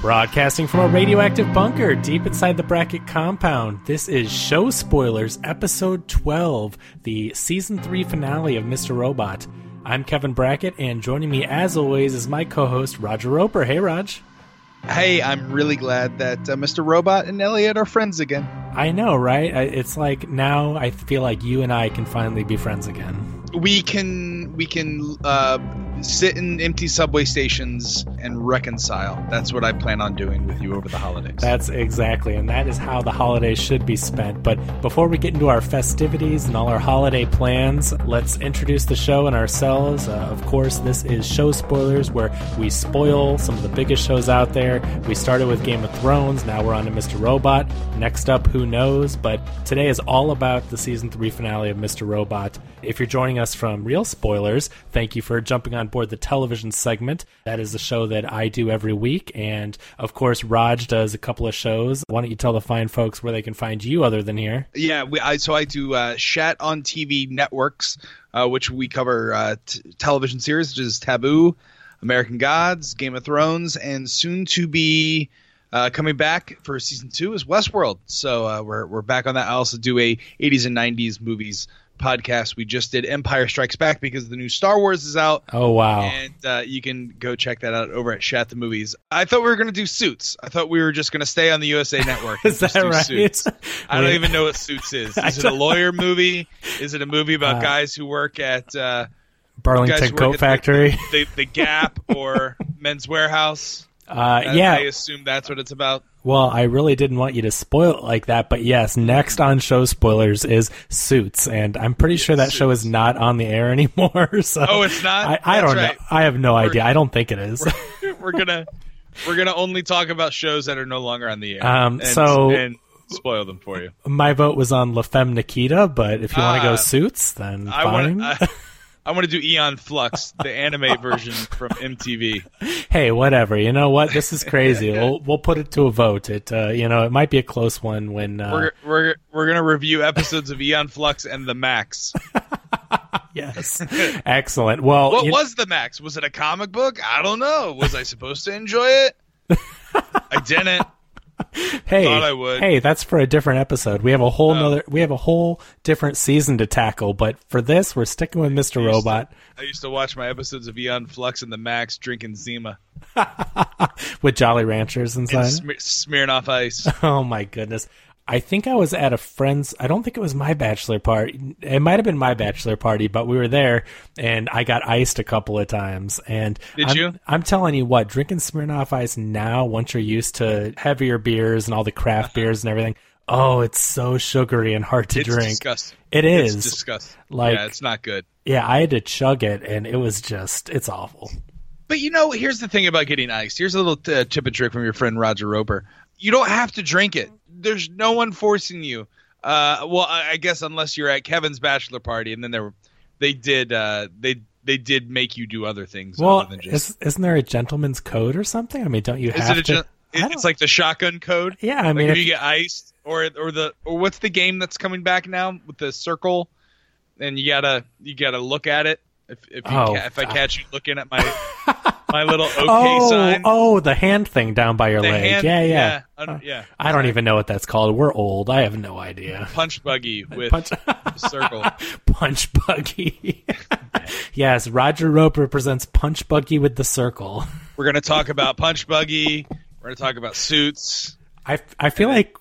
Broadcasting from a radioactive bunker deep inside the Bracket compound, this is Show Spoilers, Episode 12, the Season 3 finale of Mr. Robot. I'm Kevin Brackett, and joining me as always is my co-host, Roger Roper. Hey, Raj. Hey, I'm really glad that Mr. Robot and Elliot are friends again. I know, right? It's like now I feel like you and I can finally be friends again. We can sit in empty subway stations and reconcile. That's what I plan on doing with you over the holidays. That's exactly, and that is how the holidays should be spent. But before we get into our festivities and all our holiday plans, let's introduce the show and ourselves. Of course, this is Show Spoilers, where we spoil some of the biggest shows out there. We started with Game of Thrones, now we're on to Mr. Robot. Next up, who knows? But today is all about the Season 3 finale of Mr. Robot. If you're joining us from Real Spoilers, thank you for jumping on board the television segment. That is the show that I do every week, and of course Raj does a couple of shows. Why don't you tell the fine folks where they can find you other than here? Yeah, I do Shat on TV Networks, which we cover television series such as Taboo, American Gods, Game of Thrones, and soon to be coming back for season 2 is Westworld. So we're back on that. I also do a 80s and 90s movies podcast. We just did Empire Strikes Back because the new Star Wars is out. Oh, wow. And you can go check that out over at Shat the Movies. I thought we were going to do Suits. I thought we were just going to stay on the USA Network. Is that right? Suits. I don't even know what Suits is. Is it a lawyer movie? Is it a movie about guys who work at Burlington Coat Factory? The Gap or Men's Warehouse? Yeah. I assume that's what it's about. Well, I really didn't want you to spoil it like that, but yes, next on Show Spoilers is Suits, and I'm pretty sure that show is not on the air anymore. So oh, it's not? I don't know. I have no idea. I don't think it is. We're gonna only talk about shows that are no longer on the air. And spoil them for you. My vote was on La Femme Nikita, but if you want to go Suits, then fine. I want to do Aeon Flux, the anime version from MTV. Hey, whatever. You know what? This is crazy. We'll put it to a vote. It it might be a close one when we're gonna review episodes of Aeon Flux and The Max. Yes, excellent. Well, what was The Max? Was it a comic book? I don't know. Was I supposed to enjoy it? I didn't. Hey, thought I would. Hey, that's for a different episode. We have a whole different season to tackle, but for this, we're sticking with Mr. Robot. I used to watch my episodes of Aeon Flux and The Max drinking Zima. With Jolly Ranchers inside? Smearing off ice. Oh my goodness. I think I was at a friend's, I don't think it was my bachelor party. It might have been my bachelor party, but we were there, and I got iced a couple of times. And I'm telling you what, drinking Smirnoff Ice now, once you're used to heavier beers and all the craft beers and everything, oh, it's so sugary and hard to drink. Disgusting. It is. It's disgusting. Yeah, it's not good. Yeah, I had to chug it, and it was it's awful. But here's the thing about getting iced. Here's a little tip and trick from your friend Roger Roper. You don't have to drink it. There's no one forcing you. Well, I guess unless you're at Kevin's bachelor party, and then they did make you do other things. Well, other than just... isn't there a gentleman's code or something? I mean, don't you have to? It's like the shotgun code. Yeah, I mean, if you get iced, or what's the game that's coming back now with the circle, and you gotta look at it. If I catch you looking at my little sign. Oh, the hand thing down by your leg. Yeah. I don't even know what that's called. We're old. I have no idea. Punch buggy with circle. Punch buggy. Yes, Roger Roper presents Punch Buggy with the circle. We're going to talk about Punch Buggy. We're going to talk about Suits. I feel like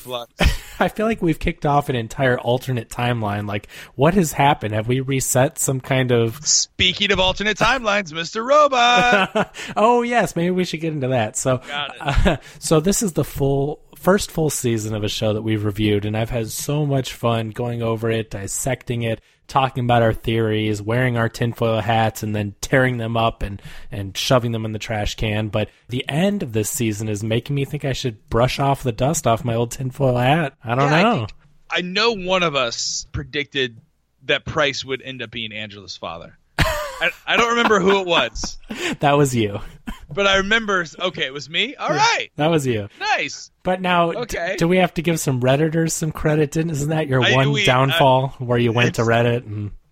we've kicked off an entire alternate timeline. Like, what has happened? Have we reset some kind of... Speaking of alternate timelines, Mr. Robot! Oh, yes. Maybe we should get into that. So, so this is the first full season of a show that we've reviewed, and I've had so much fun going over it, dissecting it, talking about our theories, wearing our tinfoil hats, and then tearing them up and shoving them in the trash can. But the end of this season is making me think I should brush off the dust off my old tinfoil hat. I don't know. I know one of us predicted that Price would end up being Angela's father. I don't remember who it was. That was you. But I remember, okay, it was me? All right. That was you. Nice. But now, do we have to give some Redditors some credit? Isn't that your downfall where you went to Reddit? And...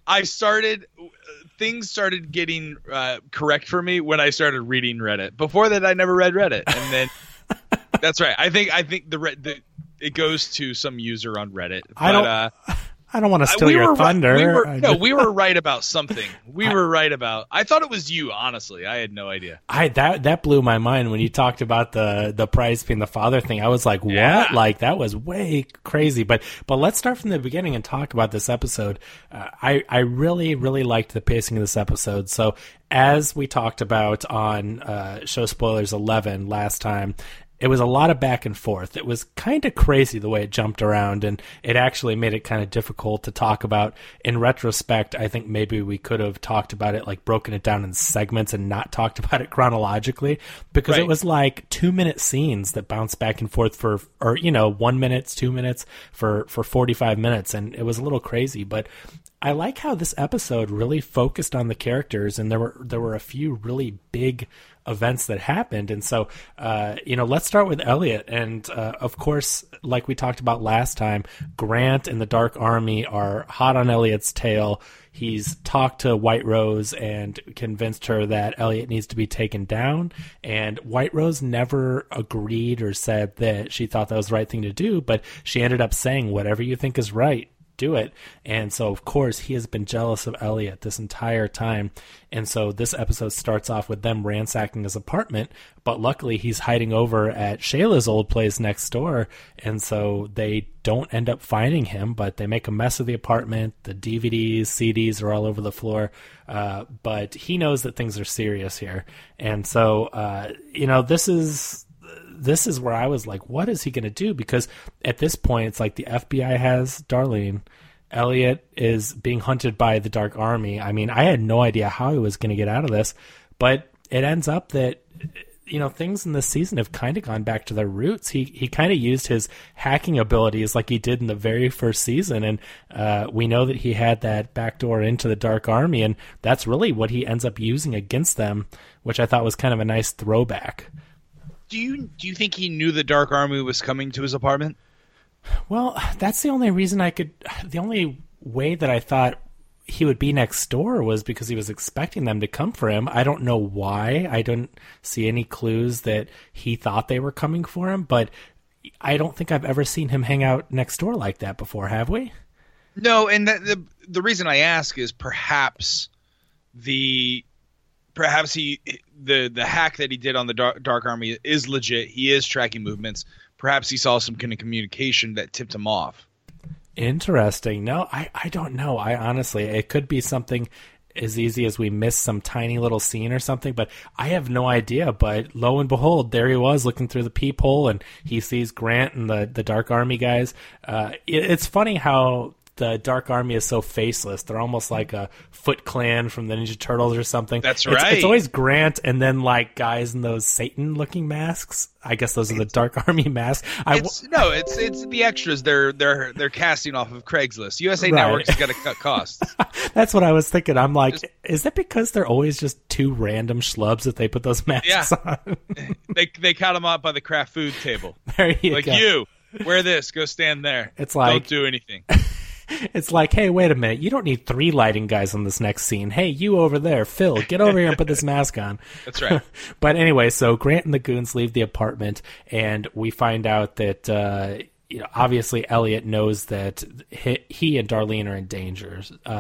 I started things started getting correct for me when I started reading Reddit. Before that, I never read Reddit, and then that's right. I think it goes to some user on Reddit. But, I don't want to steal your thunder. We were right about something. I thought it was you, honestly. I had no idea. That blew my mind when you talked about the Price being the father thing. I was like, what? Yeah. Like, that was way crazy. But let's start from the beginning and talk about this episode. I really, really liked the pacing of this episode. So as we talked about on Show Spoilers 11 last time, it was a lot of back and forth. It was kind of crazy the way it jumped around, and it actually made it kind of difficult to talk about. In retrospect, I think maybe we could have talked about it, like broken it down in segments and not talked about it chronologically, because It was like 2-minute scenes that bounced back and forth for 1 minute, 2 minutes for 45 minutes, and it was a little crazy. But I like how this episode really focused on the characters, and there were a few really big events that happened. And so, let's start with Elliot. And of course, like we talked about last time, Grant and the Dark Army are hot on Elliot's tail. He's talked to White Rose and convinced her that Elliot needs to be taken down. And White Rose never agreed or said that she thought that was the right thing to do, but she ended up saying, whatever you think is right, do it. And so, of course, he has been jealous of Elliot this entire time. And so this episode starts off with them ransacking his apartment, but luckily he's hiding over at Shayla's old place next door. And so they don't end up finding him, but they make a mess of the apartment. The DVDs, CDs are all over the floor. But he knows that things are serious here. And so, this is where I was like, what is he going to do? Because at this point, it's like the FBI has Darlene. Elliot is being hunted by the Dark Army. I mean, I had no idea how he was going to get out of this, but it ends up that, things in this season have kind of gone back to their roots. He kind of used his hacking abilities like he did in the very first season, and we know that he had that backdoor into the Dark Army, and that's really what he ends up using against them, which I thought was kind of a nice throwback. Do you think he knew the Dark Army was coming to his apartment? Well, that's the only way that I thought he would be next door was because he was expecting them to come for him. I don't know why. I don't see any clues that he thought they were coming for him, but I don't think I've ever seen him hang out next door like that before, have we? No, and the reason I ask is perhaps the hack that he did on the Dark Army is legit. He is tracking movements. Perhaps he saw some kind of communication that tipped him off. Interesting. No, I don't know. It could be something as easy as we missed some tiny little scene or something, but I have no idea. But lo and behold, there he was looking through the peephole, and he sees Grant and the Dark Army guys. It's funny how the Dark Army is so faceless. They're almost like a Foot Clan from the Ninja Turtles or something. That's right. It's always Grant and then like guys in those Satan-looking masks. I guess those are the Dark Army masks. It's the extras. They're casting off of Craigslist. USA Network has got to cut costs. That's what I was thinking. I'm like, is that because they're always just two random schlubs that they put those masks on? They count them up by the craft food table. There you go. You wear this. Go stand there. It's like, don't do anything. It's like, hey, wait a minute. You don't need 3 lighting guys on this next scene. Hey, you over there, Phil, get over here and put this mask on. That's right. But anyway, so Grant and the goons leave the apartment, and we find out that obviously Elliot knows that he and Darlene are in danger.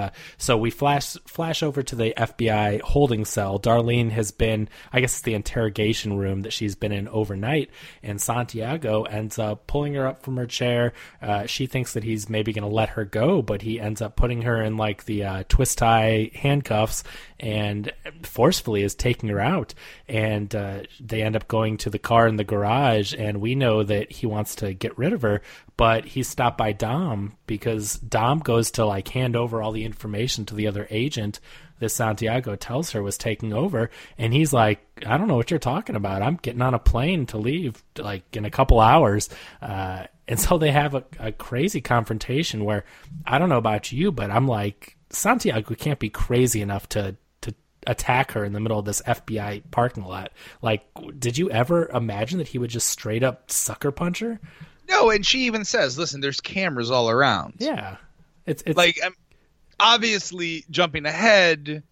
So we flash over to the FBI holding cell. Darlene has been, I guess it's the interrogation room that she's been in overnight, and Santiago ends up pulling her up from her chair. She thinks that he's maybe going to let her go, but he ends up putting her in like the twist tie handcuffs and forcefully is taking her out. And they end up going to the car in the garage, and we know that he wants to get rid of her, but he's stopped by Dom because Dom goes to like hand over all the information to the other agent that Santiago tells her was taking over, and he's like, I don't know what you're talking about. I'm getting on a plane to leave like in a couple hours. And so they have a crazy confrontation where, I don't know about you, but I'm like, Santiago can't be crazy enough to attack her in the middle of this FBI parking lot. Like, did you ever imagine that he would just straight up sucker punch her? No, and she even says, listen, there's cameras all around. Yeah. It's like, obviously jumping ahead,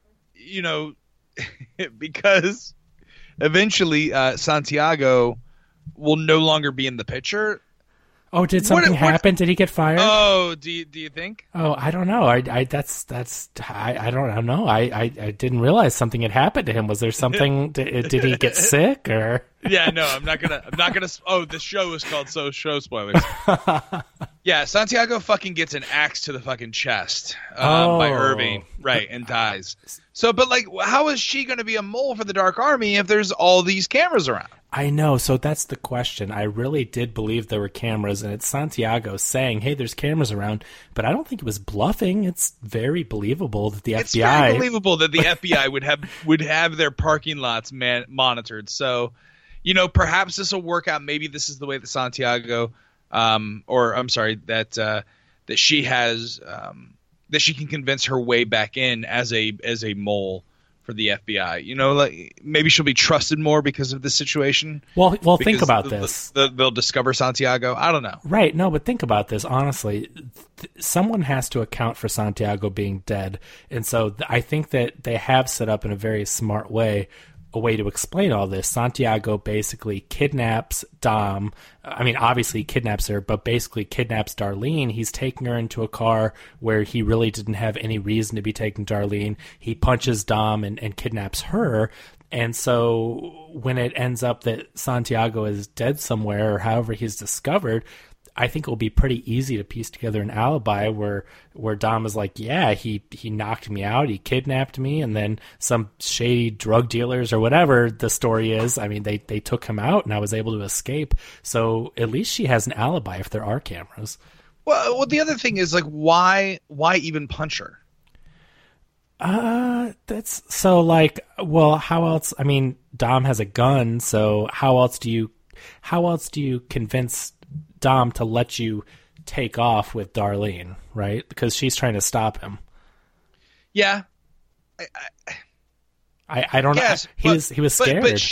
because eventually Santiago will no longer be in the picture. Oh, did something happen? Did he get fired? Oh, do you think? Oh, I don't know. I don't know. I didn't realize something had happened to him. Was there something? Did he get sick or? Yeah, no, I'm not gonna. Oh, the show is called Show Spoilers. Yeah, Santiago fucking gets an axe to the fucking chest by Irving, right, and dies. So, but like, how is she going to be a mole for the Dark Army if there's all these cameras around? I know. So that's the question. I really did believe there were cameras, and it's Santiago saying, "Hey, there's cameras around," but I don't think it was bluffing. It's very believable that the FBI. It's very believable that the FBI would have their parking lots monitored. So, perhaps this will work out. Maybe this is the way that Santiago, that she has, that she can convince her way back in as a mole for the FBI. Like maybe she'll be trusted more because of this situation. Well, think about this. They'll discover Santiago. I don't know. Right. No, but think about this. Honestly, someone has to account for Santiago being dead. And so I think that they have set up in a very smart way a way to explain all this. Santiago basically kidnaps Dom. I mean, obviously he kidnaps her, but basically kidnaps Darlene. He's taking her into a car where he really didn't have any reason to be taking Darlene. He punches Dom and kidnaps her. And so when it ends up that Santiago is dead somewhere or however he's discovered, I think it will be pretty easy to piece together an alibi where Dom is like, yeah, he knocked me out, he kidnapped me, and then some shady drug dealers or whatever the story is, I mean, they took him out and I was able to escape. So at least she has an alibi if there are cameras. Well, the other thing is, like, why even punch her? That's so, like, well, how else? I mean, Dom has a gun, so how else do you convince Dom to let you take off with Darlene, right? Because she's trying to stop him. Yeah. I don't know. He was scared. But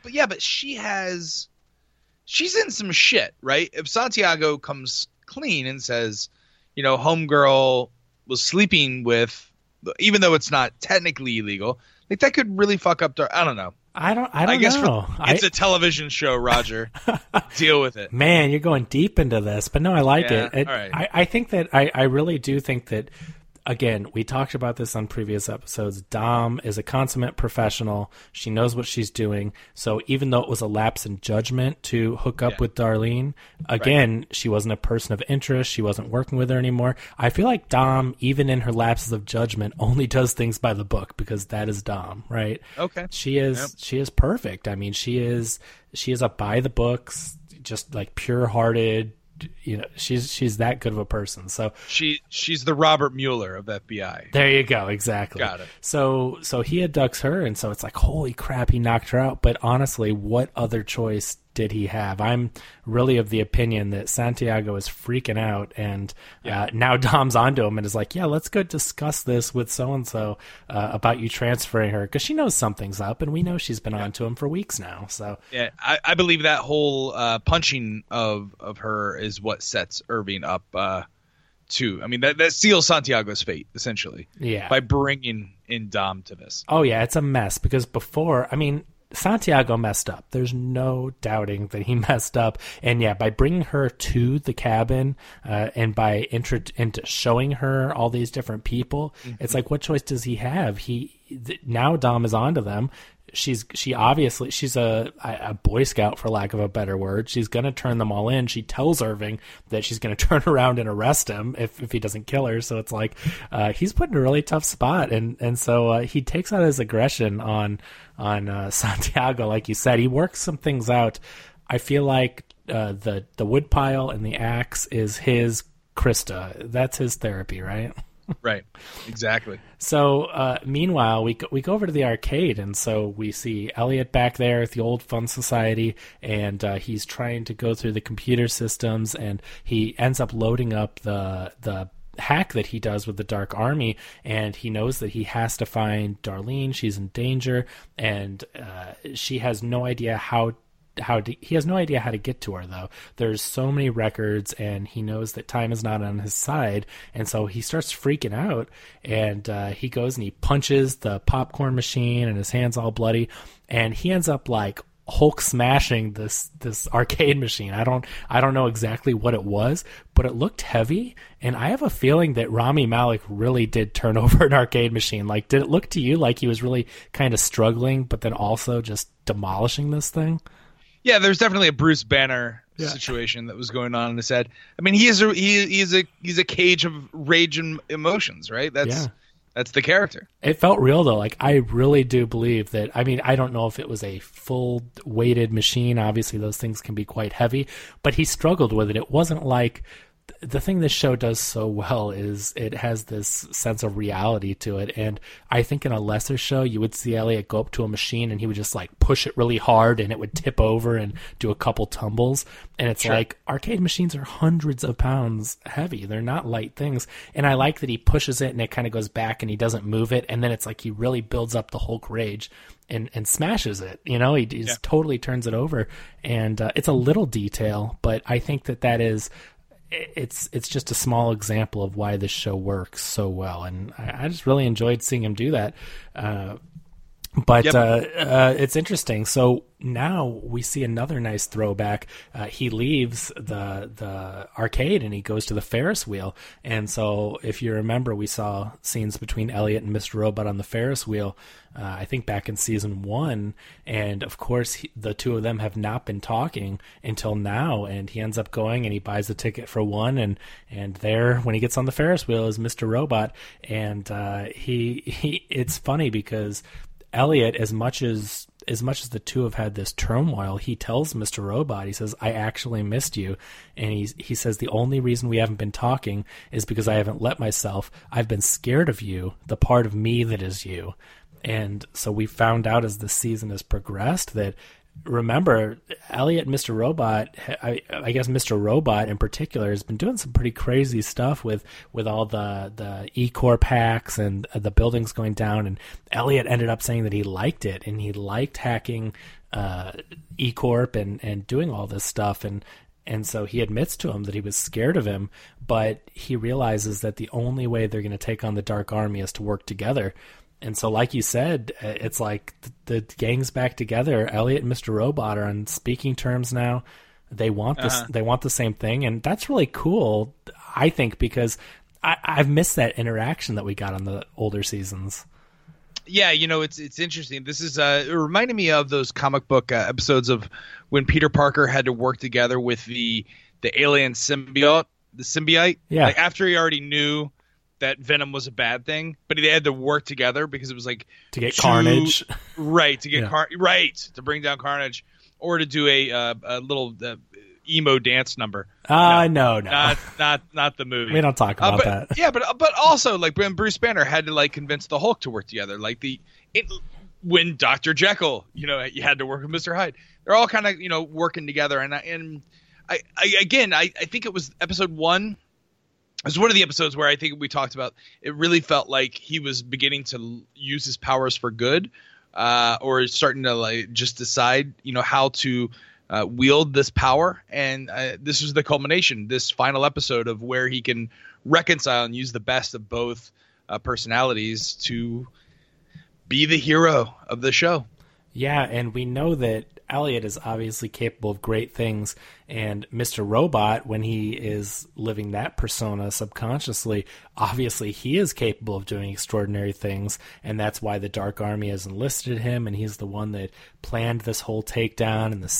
she's in some shit, right? If Santiago comes clean and says, homegirl was sleeping with, even though it's not technically illegal, like that could really fuck up. I don't know. I guess know. It's a television show, Roger. Deal with it. Man, you're going deep into this, but no, I like it. All right. I think that I really do think that, again, we talked about this on previous episodes. Dom is a consummate professional. She knows what she's doing. So even though it was a lapse in judgment to hook up with Darlene, again, she wasn't a person of interest. She wasn't working with her anymore. I feel like Dom, even in her lapses of judgment, only does things by the book because that is Dom, right? Okay. She is perfect. I mean, she is a by the books, just like pure-hearted. She's that good of a person. So she's the Robert Mueller of FBI. There you go. Exactly. Got it. So he abducts her, and so it's like, holy crap, he knocked her out. But honestly, what other choice did he have? I'm really of the opinion that Santiago is freaking out, and now Dom's onto him and is like, yeah, let's go discuss this with so-and-so about you transferring her, because she knows something's up, and we know she's been onto him for weeks now. So yeah, I believe that whole punching of her is what sets Irving up too. I mean, that seals Santiago's fate, essentially. Yeah. By bringing in Dom to this. Oh, yeah, it's a mess, because before, I mean, Santiago messed up. There's no doubting that he messed up. And yeah, by bringing her to the cabin and by into showing her all these different people, it's like, what choice does he have? Now Dom is onto them. She's a Boy Scout, for lack of a better word. She's going to turn them all in. She tells Irving that she's going to turn around and arrest him if he doesn't kill her. So it's like he's put in a really tough spot, and so he takes out his aggression on Santiago. Like you said, he works some things out. I feel like the woodpile and the axe is his Krista. That's his therapy, right? Right, exactly. So meanwhile, we go over to the arcade, and so we see Elliot back there at the old Fun Society, and he's trying to go through the computer systems, and he ends up loading up the hack that he does with the Dark Army, and he knows that he has to find Darlene. She's in danger, and she has no idea how he has no idea how to get to her, though. There's so many records, and he knows that time is not on his side, and so he starts freaking out, and he goes and he punches the popcorn machine, and his hand's all bloody, and he ends up like Hulk smashing this arcade machine. I don't know exactly what it was, but it looked heavy, and I have a feeling that Rami Malek really did turn over an arcade machine. Like, did it look to you like he was really kind of struggling, but then also just demolishing this thing? Yeah, there's definitely a Bruce Banner situation that was going on in his head. I mean, he's a cage of rage and emotions, right? That's the character. It felt real, though. Like, I really do believe that. I mean, I don't know if it was a full weighted machine. Obviously, those things can be quite heavy, but he struggled with it. It wasn't like the thing this show does so well is it has this sense of reality to it. And I think in a lesser show, you would see Elliot go up to a machine and he would just like push it really hard and it would tip over and do a couple tumbles. And it's like arcade machines are hundreds of pounds heavy. They're not light things. And I like that he pushes it and it kind of goes back and he doesn't move it. And then it's like he really builds up the Hulk rage and smashes it. You know, he just totally turns it over. And it's a little detail, but I think that is... It's just a small example of why this show works so well, and I just really enjoyed seeing him do that. But it's interesting. So now we see another nice throwback. He leaves the arcade and he goes to the Ferris wheel. And so if you remember, we saw scenes between Elliot and Mr. Robot on the Ferris wheel, I think back in season 1. And of course, the two of them have not been talking until now. And he ends up going and he buys a ticket for one. And there, when he gets on the Ferris wheel, is Mr. Robot. And it's funny because Elliot, as much as the two have had this turmoil, he tells Mr. Robot, he says, I actually missed you. And he says, the only reason we haven't been talking is because I haven't let myself. I've been scared of you, the part of me that is you. And so we found out as the season has progressed that, remember, Elliot and Mr. Robot, I guess Mr. Robot in particular, has been doing some pretty crazy stuff with all the E-Corp hacks and the buildings going down. And Elliot ended up saying that he liked it, and he liked hacking E-Corp and doing all this stuff. And so he admits to him that he was scared of him, but he realizes that the only way they're going to take on the Dark Army is to work together. And so, like you said, it's like the gang's back together. Elliot and Mr. Robot are on speaking terms now. They want this. They want the same thing, and that's really cool, I think, because I've missed that interaction that we got on the older seasons. Yeah, you know, it's interesting. This is it reminded me of those comic book episodes of when Peter Parker had to work together with the alien symbiote. Yeah, like after he already knew that Venom was a bad thing, but they had to work together because it was like to get Carnage, right? To get to bring down Carnage, or to do a little emo dance number. No, not the movie. We don't talk about that. Yeah, but also like when Bruce Banner had to like convince the Hulk to work together, like when Dr. Jekyll, you know, you had to work with Mr. Hyde. They're all kind of, you know, working together, and I think it was episode 1. It was one of the episodes where I think we talked about it really felt like he was beginning to use his powers for good, or starting to like just decide, you know, how to wield this power. And this was the culmination, this final episode of where he can reconcile and use the best of both personalities to be the hero of the show. Yeah, and we know that Elliot is obviously capable of great things, and Mr. Robot, when he is living that persona subconsciously, obviously he is capable of doing extraordinary things, and that's why the Dark Army has enlisted him, and he's the one that planned this whole takedown in the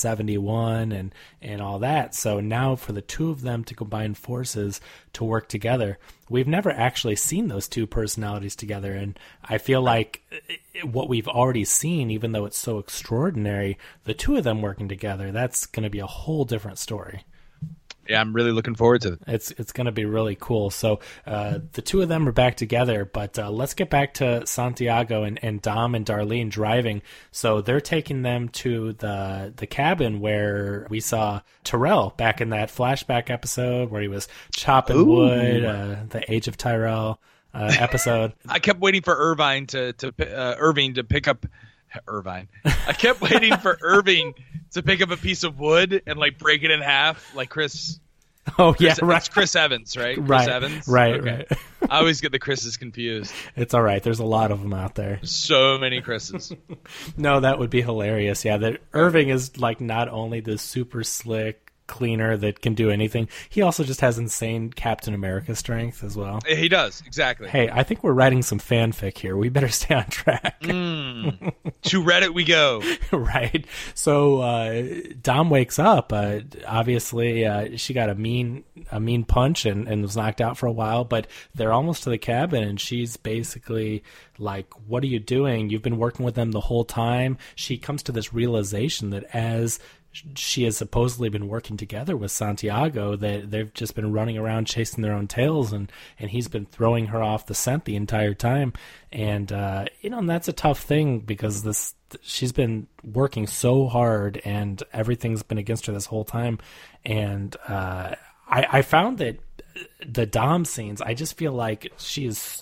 71 and all that. So now for the two of them to combine forces to work together, we've never actually seen those two personalities together, and I feel like what we've already seen, even though it's so extraordinary, the two of them working together, that's going to be a whole different story. Yeah, I'm really looking forward to it. It's going to be really cool. So the two of them are back together, but let's get back to Santiago and Dom and Darlene driving. So they're taking them to the cabin where we saw Tyrell back in that flashback episode where he was chopping wood, the Age of Tyrell episode. I kept waiting for Irving to pick up Irvine. I kept waiting for Irving to pick up a piece of wood and like break it in half, like Chris. Oh yeah, right. It's Chris Evans, right? Right, Chris Evans. right, okay. right. I always get the Chris's confused. It's all right. There's a lot of them out there. So many Chris's. No, that would be hilarious. Yeah, that Irving is like not only the super slick cleaner that can do anything, he also just has insane Captain America strength as well. He does, exactly. Hey, I think we're writing some fanfic here. We better stay on track. To Reddit we go. Right. So Dom wakes up. Obviously, she got a mean punch and was knocked out for a while, but they're almost to the cabin, and she's basically like, what are you doing? You've been working with them the whole time. She comes to this realization that as she has supposedly been working together with Santiago, that they've just been running around chasing their own tails, and he's been throwing her off the scent the entire time. And and that's a tough thing because she's been working so hard and everything's been against her this whole time. And I found that the Dom scenes, I just feel like she is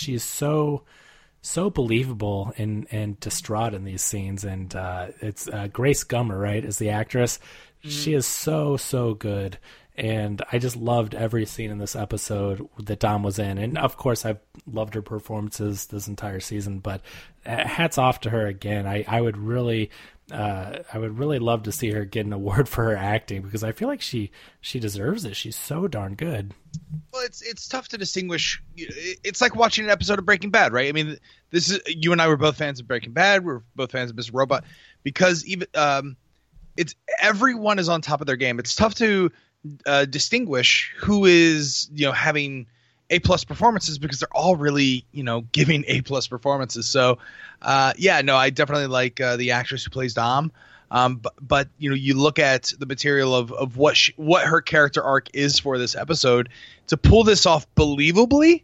so believable and distraught in these scenes. And it's Grace Gummer, right, is the actress. She is so good, and I just loved every scene in this episode that Dom was in. And of course I've loved her performances this entire season, but hats off to her again. I would really love to see her get an award for her acting, because I feel like she deserves it. She's so darn good. Well, it's tough to distinguish. It's like watching an episode of Breaking Bad, right? I mean, this is, you and I were both fans of Breaking Bad. We're both fans of Mr. Robot, because even it's everyone is on top of their game. It's tough to distinguish who is having A+ performances, because they're all really giving A+ performances. So I definitely like the actress who plays Dom. But you look at the material of what her character arc is for this episode, to pull this off believably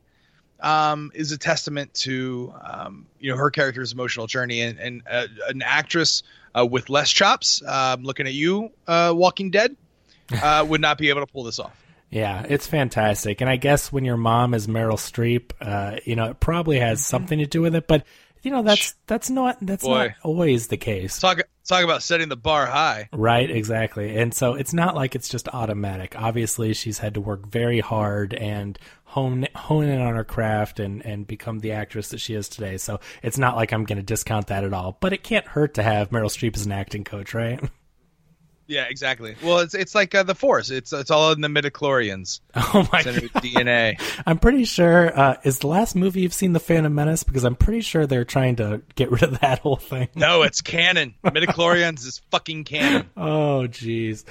is a testament to her character's emotional journey, and an actress with less chops, looking at you, Walking Dead, would not be able to pull this off. Yeah, it's fantastic. And I guess when your mom is Meryl Streep, it probably has something to do with it, but that's not always the case. Talk about setting the bar high. Right, exactly. And so it's not like it's just automatic. Obviously, she's had to work very hard and hone in on her craft and become the actress that she is today. So it's not like I'm going to discount that at all. But it can't hurt to have Meryl Streep as an acting coach, right? Yeah, exactly. Well, it's like the Force. It's all in the midichlorians. Oh my god! DNA. I'm pretty sure. Is the last movie you've seen The Phantom Menace? Because I'm pretty sure they're trying to get rid of that whole thing. No, it's canon. Midichlorians is fucking canon. Oh, jeez.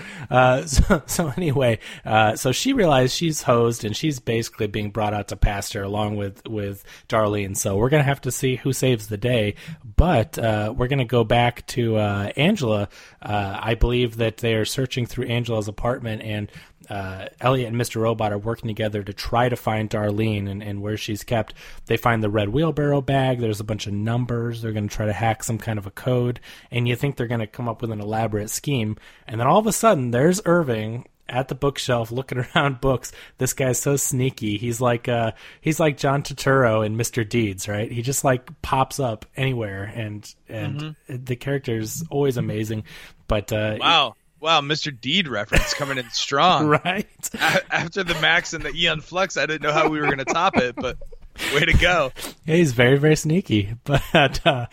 So anyway, so she realized she's hosed, and she's basically being brought out to pasture along with Darlene. So we're gonna have to see who saves the day. But we're gonna go back to Angela. I believe that they are searching through Angela's apartment, and Elliot and Mr. Robot are working together to try to find Darlene and where she's kept. They find the red wheelbarrow bag. There's a bunch of numbers. They're going to try to hack some kind of a code, and you think they're going to come up with an elaborate scheme. And then all of a sudden, there's Irving at the bookshelf looking around books. This guy's so sneaky. He's like John Turturro in Mr. Deeds, right? He just like pops up anywhere, and the character is always amazing. But wow, Mr. Deed reference coming in strong. Right. After the Max and the Eon Flux, I didn't know how we were going to top it, but way to go. Yeah, he's very, very sneaky. But John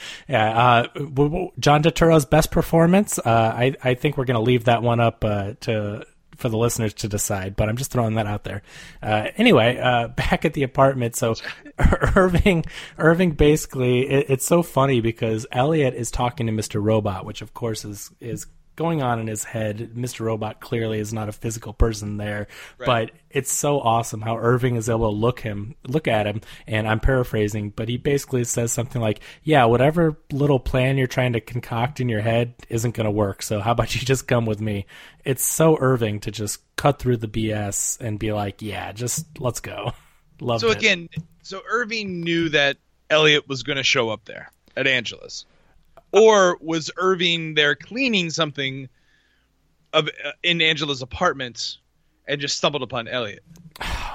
Turturro's best performance, I think we're going to leave that one up for the listeners to decide, but I'm just throwing that out there. Anyway, back at the apartment, so Irving basically, it's so funny because Elliot is talking to Mr. Robot, which of course is going on in his head. Mr. Robot clearly is not a physical person there, right. But it's so awesome how Irving is able to look at him, and I'm paraphrasing, but he basically says something like, yeah, whatever little plan you're trying to concoct in your head isn't going to work, so how about you just come with me? It's so Irving to just cut through the BS and be like, yeah, just let's go. Love it. So Irving knew that Elliot was going to show up there at Angela's. Or was Irving there cleaning something in Angela's apartment and just stumbled upon Elliot?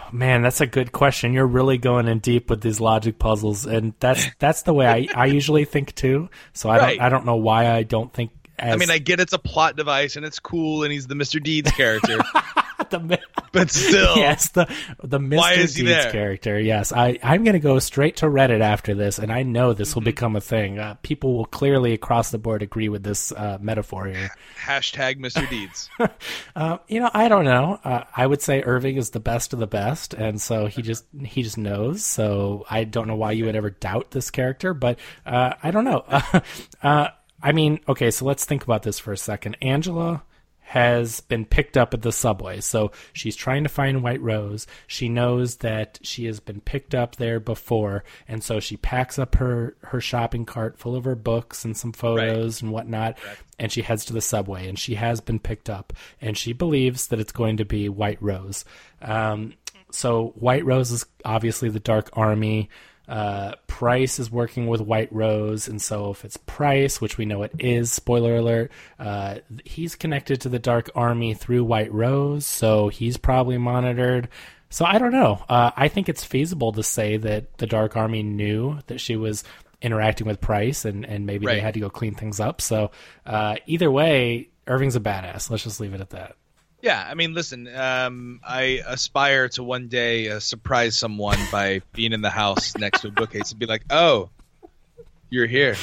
Man, that's a good question. You're really going in deep with these logic puzzles, and that's the way I usually think too. So I don't know why I don't think. I mean, I get it's a plot device and it's cool, and he's the Mr. Deeds character. But still, yes, the Mr. Deeds character. Yes, I'm going to go straight to Reddit after this, and I know this will become a thing. People will clearly across the board agree with this metaphor here. Hashtag Mr. Deeds. I don't know. I would say Irving is the best of the best, and so he just knows. So I don't know why you would ever doubt this character, but I don't know. I mean, okay, so let's think about this for a second. Angela has been picked up at the subway. So she's trying to find White Rose. She knows that she has been picked up there before, and so she packs up her shopping cart full of her books and some photos and whatnot, and she heads to the subway, and she has been picked up, and she believes that it's going to be White Rose. So White Rose is obviously the Dark Army. Price is working with White Rose, and so if it's Price, which we know it is, spoiler alert, he's connected to the Dark Army through White Rose, so he's probably monitored. So I don't know. I think it's feasible to say that the Dark Army knew that she was interacting with Price, and maybe they had to go clean things up. So either way, Irving's a badass. Let's just leave it at that. Yeah, I mean, listen, I aspire to one day surprise someone by being in the house next to a bookcase and be like, "Oh, you're here."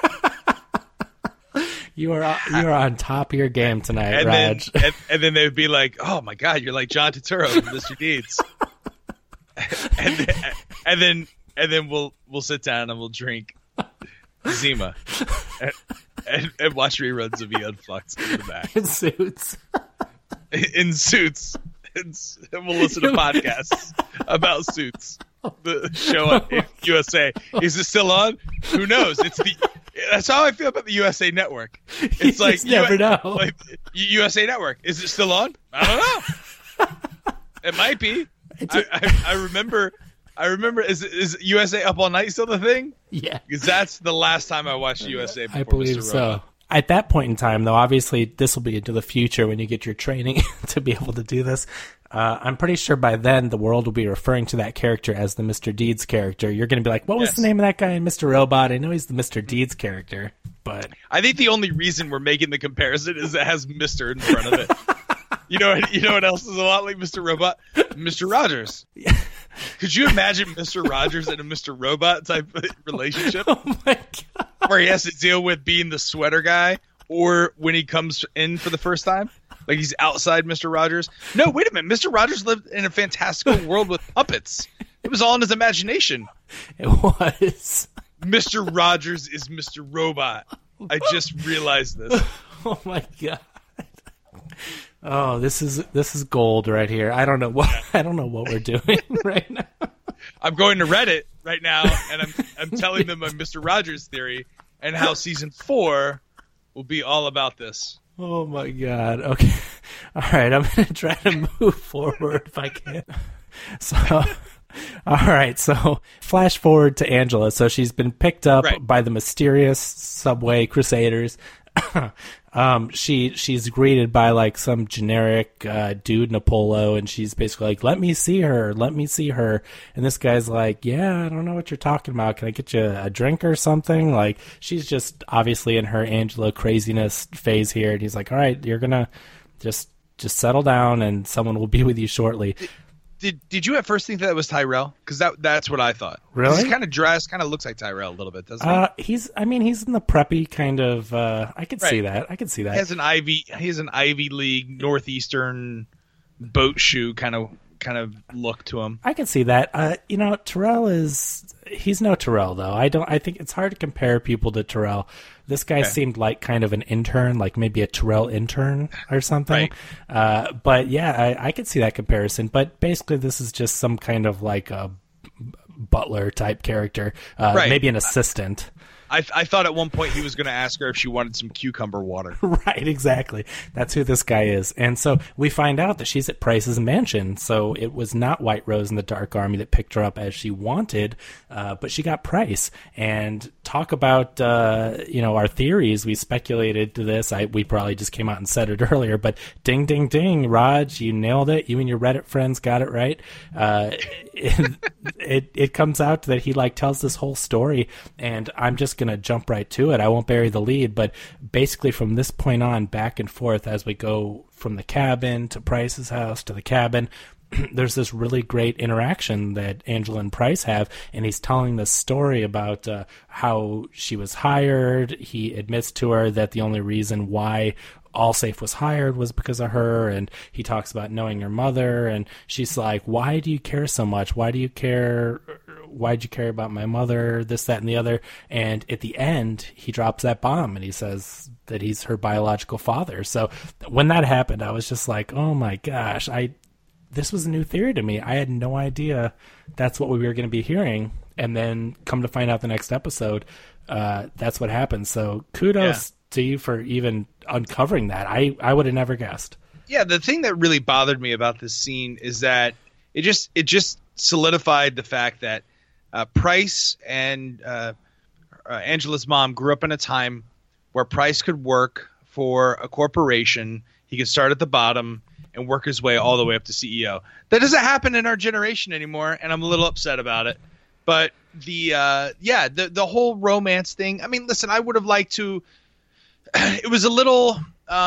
You are on top of your game tonight, and Raj. And then they'd be like, "Oh my God, you're like John Turturro from Mr. Deeds." and then we'll sit down and we'll drink Zima and watch reruns of Aeon Flux in the back. In suits. In Suits, and we'll listen to podcasts about Suits, the show on USA. Is it still on? Who knows? That's how I feel about the USA Network. It's like you never know. Like USA Network. Is it still on? I don't know. It might be. I remember. Is USA Up All Night still the thing? Yeah, because that's the last time I watched USA. Before I believe Mr. so. Robot. At that point in time, though, obviously this will be into the future when you get your training to be able to do this. I'm pretty sure by then the world will be referring to that character as the Mr. Deeds character. You're going to be like, what was the name of that guy in Mr. Robot? I know he's the Mr. Deeds character, but I think the only reason we're making the comparison is it has Mr. in front of it. You know what else is a lot like Mr. Robot? Mr. Rogers. Could you imagine Mr. Rogers and a Mr. Robot type relationship? Oh my God. Where he has to deal with being the sweater guy, or when he comes in for the first time, like he's outside Mr. Rogers. No, wait a minute. Mr. Rogers lived in a fantastical world with puppets. It was all in his imagination. It was. Mr. Rogers is Mr. Robot. I just realized this. Oh my God. Oh, this is gold right here. I don't know what we're doing right now. I'm going to Reddit right now, and I'm telling them my Mr. Rogers theory and how season 4 will be all about this. Oh my God. Okay. All right. I'm going to try to move forward if I can. So, all right. So flash forward to Angela. So she's been picked up by the mysterious subway crusaders. She's greeted by like some generic dude in a polo, and she's basically like, let me see her. And this guy's like, yeah, I don't know what you're talking about. Can I get you a drink or something? Like, she's just obviously in her Angela craziness phase here, and he's like, all right, you're gonna just settle down and someone will be with you shortly. Did you at first think that was Tyrell? Because that's what I thought. Really? He's kind of dressed, kind of looks like Tyrell a little bit, doesn't he? He's in the preppy kind of. I could see that. He has an Ivy League Northeastern boat shoe kind of look to him. I can see that. Tyrell he's no Tyrell though. I think it's hard to compare people to Tyrell. This guy seemed like kind of an intern, like maybe a Tyrell intern or something. Right. But yeah, I could see that comparison. But basically, this is just some kind of like a butler type character, maybe an assistant. I thought at one point he was going to ask her if she wanted some cucumber water. Right, exactly. That's who this guy is. And so we find out that she's at Price's mansion. So it was not White Rose and the Dark Army that picked her up as she wanted, but she got Price. And talk about, our theories. We speculated to this. We probably just came out and said it earlier, but ding, ding, ding, Raj, you nailed it. You and your Reddit friends got it right. It comes out that he tells this whole story, and I'm just going to jump right to it. I won't bury the lead, but basically from this point on, back and forth as we go from the cabin to Price's house to the cabin, there's this really great interaction that Angela and Price have, and he's telling this story about how she was hired. He admits to her that the only reason why Allsafe was hired was because of her, and he talks about knowing her mother, and she's like, why do you care so much? Why'd you care about my mother, this, that, and the other? And at the end, he drops that bomb, and he says that he's her biological father. So when that happened, I was just like, oh my gosh, this was a new theory to me. I had no idea that's what we were going to be hearing. And then come to find out the next episode, that's what happened. So kudos to you for even uncovering that. I would have never guessed. Yeah, the thing that really bothered me about this scene is that it just solidified the fact that Price and Angela's mom grew up in a time where Price could work for a corporation. He could start at the bottom and work his way all the way up to CEO. That doesn't happen in our generation anymore, and I'm a little upset about it. But the whole romance thing. I mean, listen, I would have liked to. It was a little.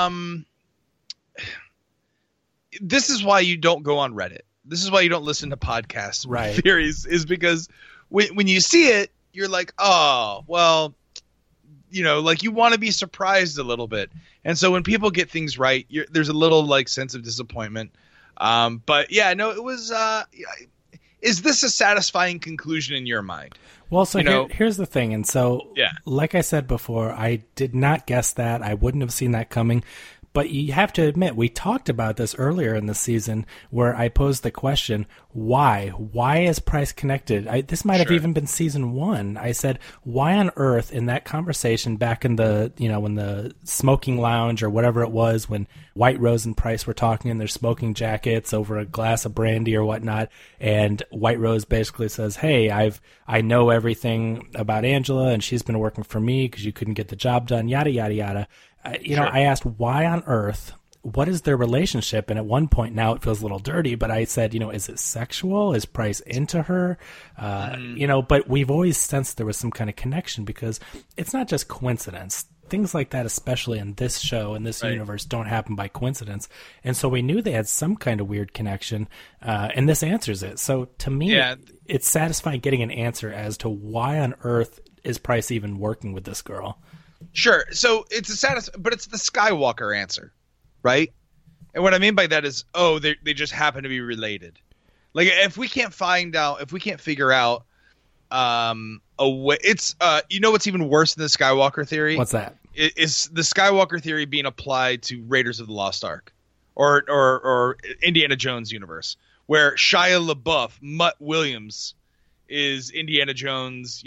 This is why you don't go on Reddit. This is why you don't listen to podcasts. Right. Theories is because when you see it, you're like, oh, well, you want to be surprised a little bit. And so when people get things right, there's a little sense of disappointment. But yeah, no, it was. Is this a satisfying conclusion in your mind? Well, so here's the thing. And so, like I said before, I did not guess that. I wouldn't have seen that coming. But you have to admit, we talked about this earlier in the season where I posed the question, why? Why is Price connected? This might have even been season 1. I said, why on earth in that conversation back in the, in the smoking lounge or whatever it was when White Rose and Price were talking in their smoking jackets over a glass of brandy or whatnot. And White Rose basically says, hey, I know everything about Angela and she's been working for me because you couldn't get the job done, yada, yada, yada. I asked why on earth, what is their relationship? And at one point now it feels a little dirty, but I said, is it sexual? Is Price into her? But we've always sensed there was some kind of connection because it's not just coincidence. Things like that, especially in this show, in this universe, don't happen by coincidence. And so we knew they had some kind of weird connection, and this answers it. So to me, it's satisfying getting an answer as to why on earth is Price even working with this girl. Sure. So it's but it's the Skywalker answer, right? And what I mean by that is, they just happen to be related. Like if we can't figure out a way, it's what's even worse than the Skywalker theory? What's that? Is the Skywalker theory being applied to Raiders of the Lost Ark or Indiana Jones universe, where Shia LaBeouf, Mutt Williams, is Indiana Jones,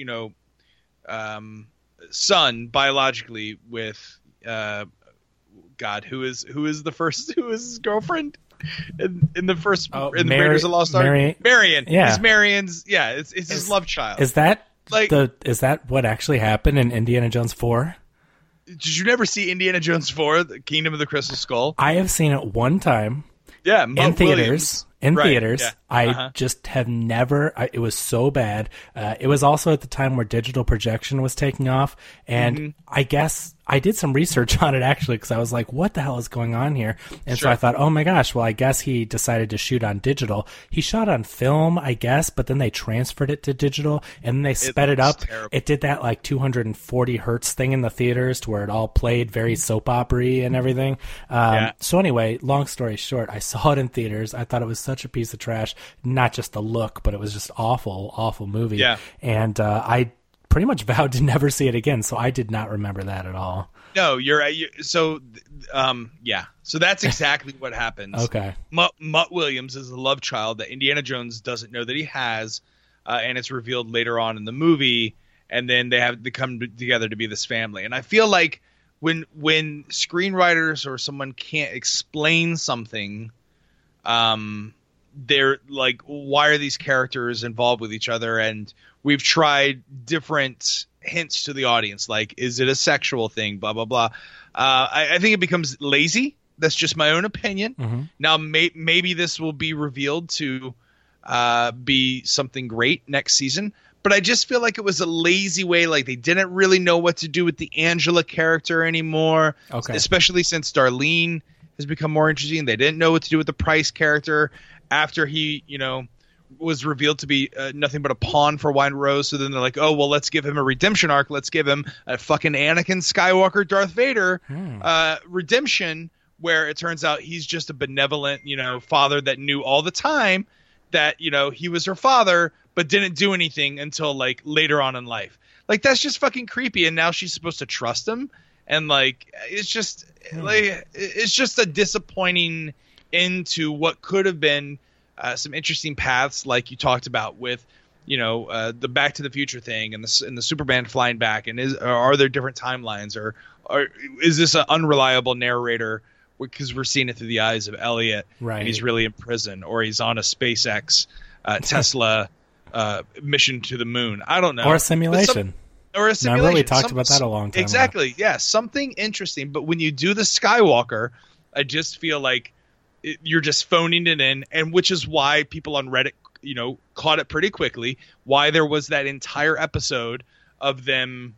son biologically with who is his girlfriend in the first in the Raiders of the Lost Ark? Marion. Yeah. He's Marion's. Yeah, it's his love child. Is that is that what actually happened in Indiana Jones 4? Did you never see Indiana Jones 4, The Kingdom of the Crystal Skull? I have seen it one time. Yeah, in theaters. Yeah. I just have never. It was so bad. It was also at the time where digital projection was taking off, and I guess I did some research on it actually because I was like, "What the hell is going on here?" And so I thought, "Oh my gosh!" Well, I guess he decided to shoot on digital. He shot on film, I guess, but then they transferred it to digital, and then they sped it up. Terrible. It did that 240 hertz thing in the theaters to where it all played very soap opera-y and everything. So anyway, long story short, I saw it in theaters. I thought it was such a piece of trash. Not just the look, but it was just awful movie. Yeah. And I pretty much vowed to never see it again, so I did not remember that at all. No, you're right. So that's exactly what happens. Okay. Mutt Williams is a love child that Indiana Jones doesn't know that he has, and it's revealed later on in the movie. and then they come together to be this family. And I feel like when screenwriters or someone can't explain something, they're like, why are these characters involved with each other? And we've tried different hints to the audience, like, is it a sexual thing? Blah, blah, blah. I think it becomes lazy. That's just my own opinion. Mm-hmm. Now, maybe this will be revealed to be something great next season. But I just feel like it was a lazy way. Like, they didn't really know what to do with the Angela character anymore, especially since Darlene has become more interesting. They didn't know what to do with the Price character after he, was revealed to be nothing but a pawn for Wine Rose. So then they're like, oh, well, let's give him a redemption arc. Let's give him a fucking Anakin Skywalker, Darth Vader redemption, where it turns out he's just a benevolent, father that knew all the time that, he was her father, but didn't do anything until like later on in life. Like, that's just fucking creepy. And now she's supposed to trust him. And like, it's just a disappointing end to what could have been some interesting paths, like you talked about with, the Back to the Future thing and the Superman flying back. And are there different timelines, or is this an unreliable narrator because we're seeing it through the eyes of Elliot, right? And he's really in prison, or he's on a SpaceX Tesla mission to the moon. I don't know, or a simulation. Or a simulation. No, I really talked about that a long time Exactly. ago. Yeah, something interesting. But when you do the Skywalker, I just feel like you're just phoning it in, and which is why people on Reddit, caught it pretty quickly. Why there was that entire episode of them,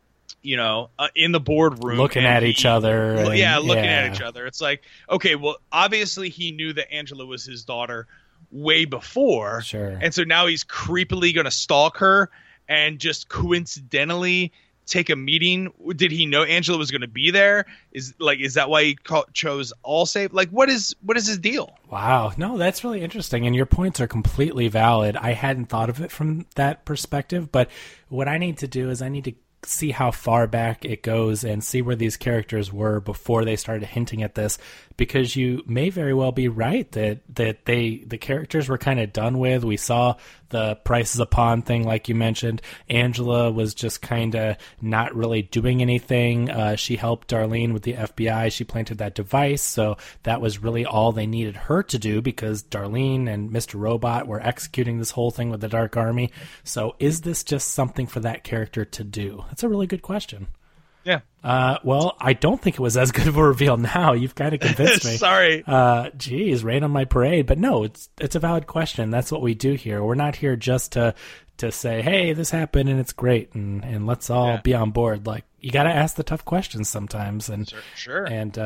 in the boardroom looking at each other. Looking at each other. It's like, okay, well, obviously he knew that Angela was his daughter way before, sure, and so now he's creepily going to stalk her and just coincidentally take a meeting. Did he know Angela was going to be there? Is that why he chose Allsave? Like, what is his deal? Wow. No, that's really interesting. And your points are completely valid. I hadn't thought of it from that perspective, but what I need to do is I need to see how far back it goes and see where these characters were before they started hinting at this, because you may very well be right that the characters were kind of done with. We saw the Price is a Pawn thing, like you mentioned. Angela was just kind of not really doing anything. She helped Darlene with the FBI. She planted that device, so that was really all they needed her to do, because Darlene and Mr. Robot were executing this whole thing with the Dark Army. So is this just something for that character to do? That's a really good question. Yeah. Well, I don't think it was as good of a reveal now. You've kind of convinced me. Sorry. Geez, rain on my parade. But no, it's a valid question. That's what we do here. We're not here just to say, hey, this happened and it's great and let's all be on board. Like, you got to ask the tough questions sometimes, and sure.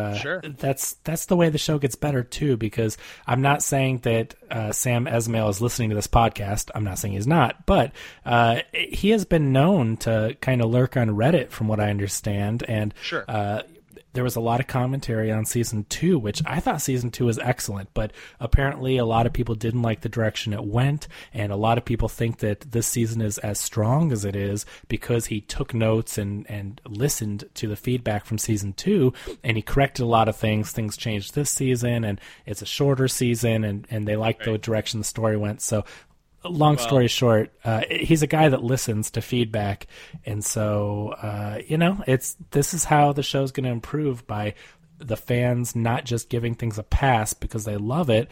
That's the way the show gets better too. Because I'm not saying that Sam Esmail is listening to this podcast. I'm not saying he's not, but he has been known to kind of lurk on Reddit, from what I understand, and there was a lot of commentary on season 2, which I thought season 2 was excellent, but apparently a lot of people didn't like the direction it went, and a lot of people think that this season is as strong as it is because he took notes and listened to the feedback from season 2, and he corrected a lot of things. Things changed this season, and it's a shorter season, and they liked the direction the story went. So long story short, he's a guy that listens to feedback, and so this is how the show's going to improve, by the fans not just giving things a pass because they love it.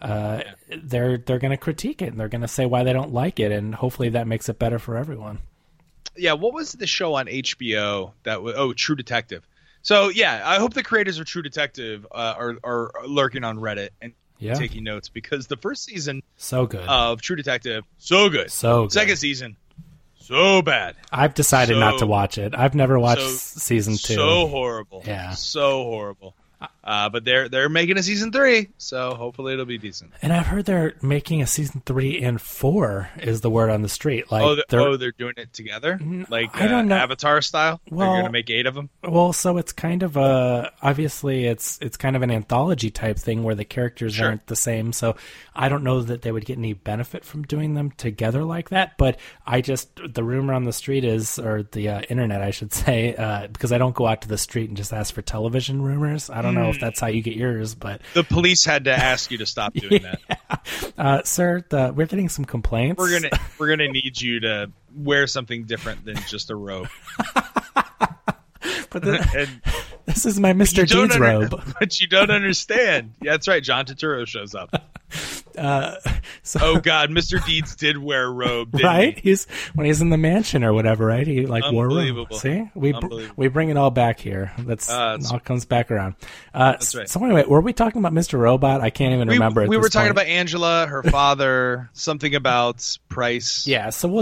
They're going to critique it, and they're going to say why they don't like it, and hopefully that makes it better for everyone. Yeah, what was the show on HBO that was? Oh, True Detective. So yeah, I hope the creators of True Detective are lurking on Reddit and taking notes, because the first season so good of True Detective, so good. Second season, so bad. I've decided not to watch it. I've never watched season 2. So horrible. Yeah. So horrible. But they're making a season 3, so hopefully it'll be decent. And I've heard they're making a season 3 and 4 is the word on the street. Like, they're doing it together, like I don't know. Avatar style. Well, they're going to make 8 of them. Well, so it's kind of obviously it's kind of an anthology type thing where the characters aren't the same. So I don't know that they would get any benefit from doing them together like that. But the rumor on the street is, or the internet, I should say, because I don't go out to the street and just ask for television rumors. I don't know if that's how you get yours, but the police had to ask you to stop doing that. Sir, we're getting some complaints. We're gonna need you to wear something different than just a robe. But this is my Mr. Deeds robe. But you don't understand. Yeah, that's right. John Turturro shows up. Oh God, Mr. Deeds did wear a robe, didn't right? he? When he's in the mansion or whatever, right? He wore a robe. See, we bring it all back here. It all comes back around. That's right. So anyway, were we talking about Mr. Robot? I can't even remember. We were talking about Angela, her father, something about Price. Yeah. So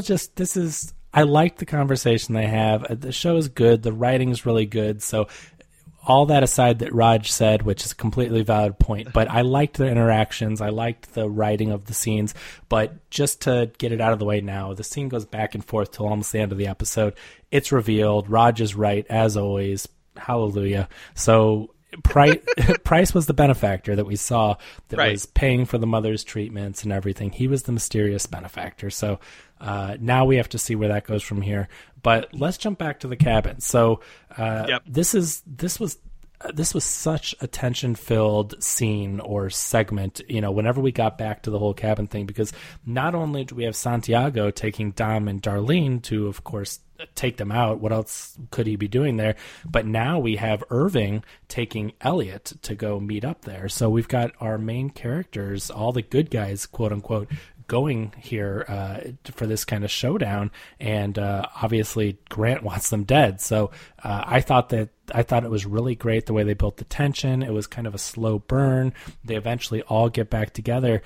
I like the conversation they have. The show is good. The writing's really good. So all that aside that Raj said, which is a completely valid point, but I liked the interactions. I liked the writing of the scenes. But just to get it out of the way now, the scene goes back and forth till almost the end of the episode. It's revealed. Raj is right, as always. Hallelujah. So Price was the benefactor that we saw that was paying for the mother's treatments and everything. He was the mysterious benefactor. So now we have to see where that goes from here. But let's jump back to the cabin. So this was such a tension-filled scene or segment, whenever we got back to the whole cabin thing, because not only do we have Santiago taking Dom and Darlene to, of course, take them out. What else could he be doing there? But now we have Irving taking Elliot to go meet up there. So we've got our main characters, all the good guys, quote unquote, going here for this kind of showdown, and obviously Grant wants them dead. So I thought it was really great the way they built the tension. It was kind of a slow burn. They eventually all get back together,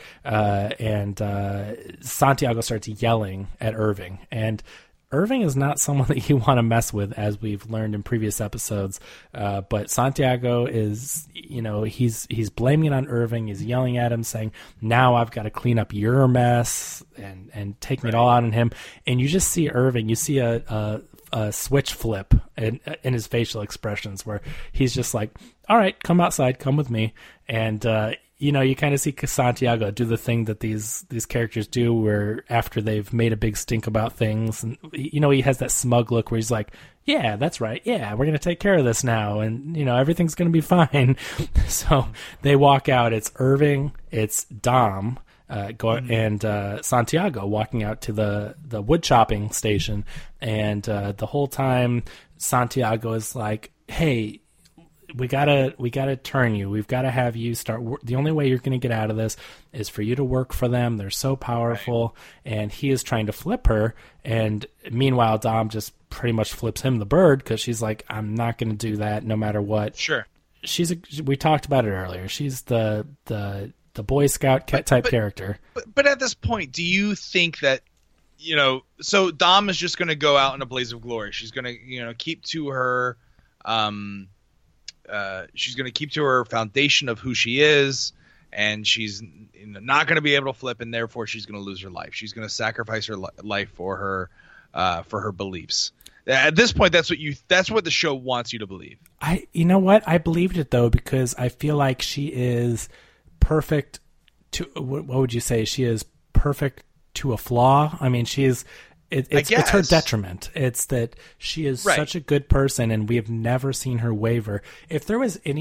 and Santiago starts yelling at Irving, and Irving is not someone that you want to mess with, as we've learned in previous episodes. But Santiago is, he's blaming it on Irving. He's yelling at him, saying, now I've got to clean up your mess, and taking it all out on him. And you just see Irving, you see a switch flip in his facial expressions, where he's just like, all right, come outside, come with me. And, you kind of see Santiago do the thing that these characters do, where after they've made a big stink about things, and he has that smug look where he's like, yeah, that's right, yeah, we're going to take care of this now, and everything's going to be fine. So they walk out. It's Irving, it's Dom, and Santiago walking out to the wood chopping station, and the whole time Santiago is like, hey, we gotta turn you. We've got to have you start. The only way you're going to get out of this is for you to work for them. They're so powerful, and he is trying to flip her. And meanwhile, Dom just pretty much flips him the bird, because she's like, I'm not going to do that, no matter what. Sure. We talked about it earlier. She's the Boy Scout type character. But at this point, do you think that so Dom is just going to go out in a blaze of glory? She's going to keep to her. She's going to keep to her foundation of who she is, and she's not going to be able to flip, and therefore she's going to lose her life. She's going to sacrifice her life for her beliefs. At this point, that's what the show wants you to believe. You know what? I believed it, though, because I feel like she is perfect to, what would you say? She is perfect to a flaw. I mean, she is. It's her detriment. It's that she is such a good person, and we have never seen her waver. If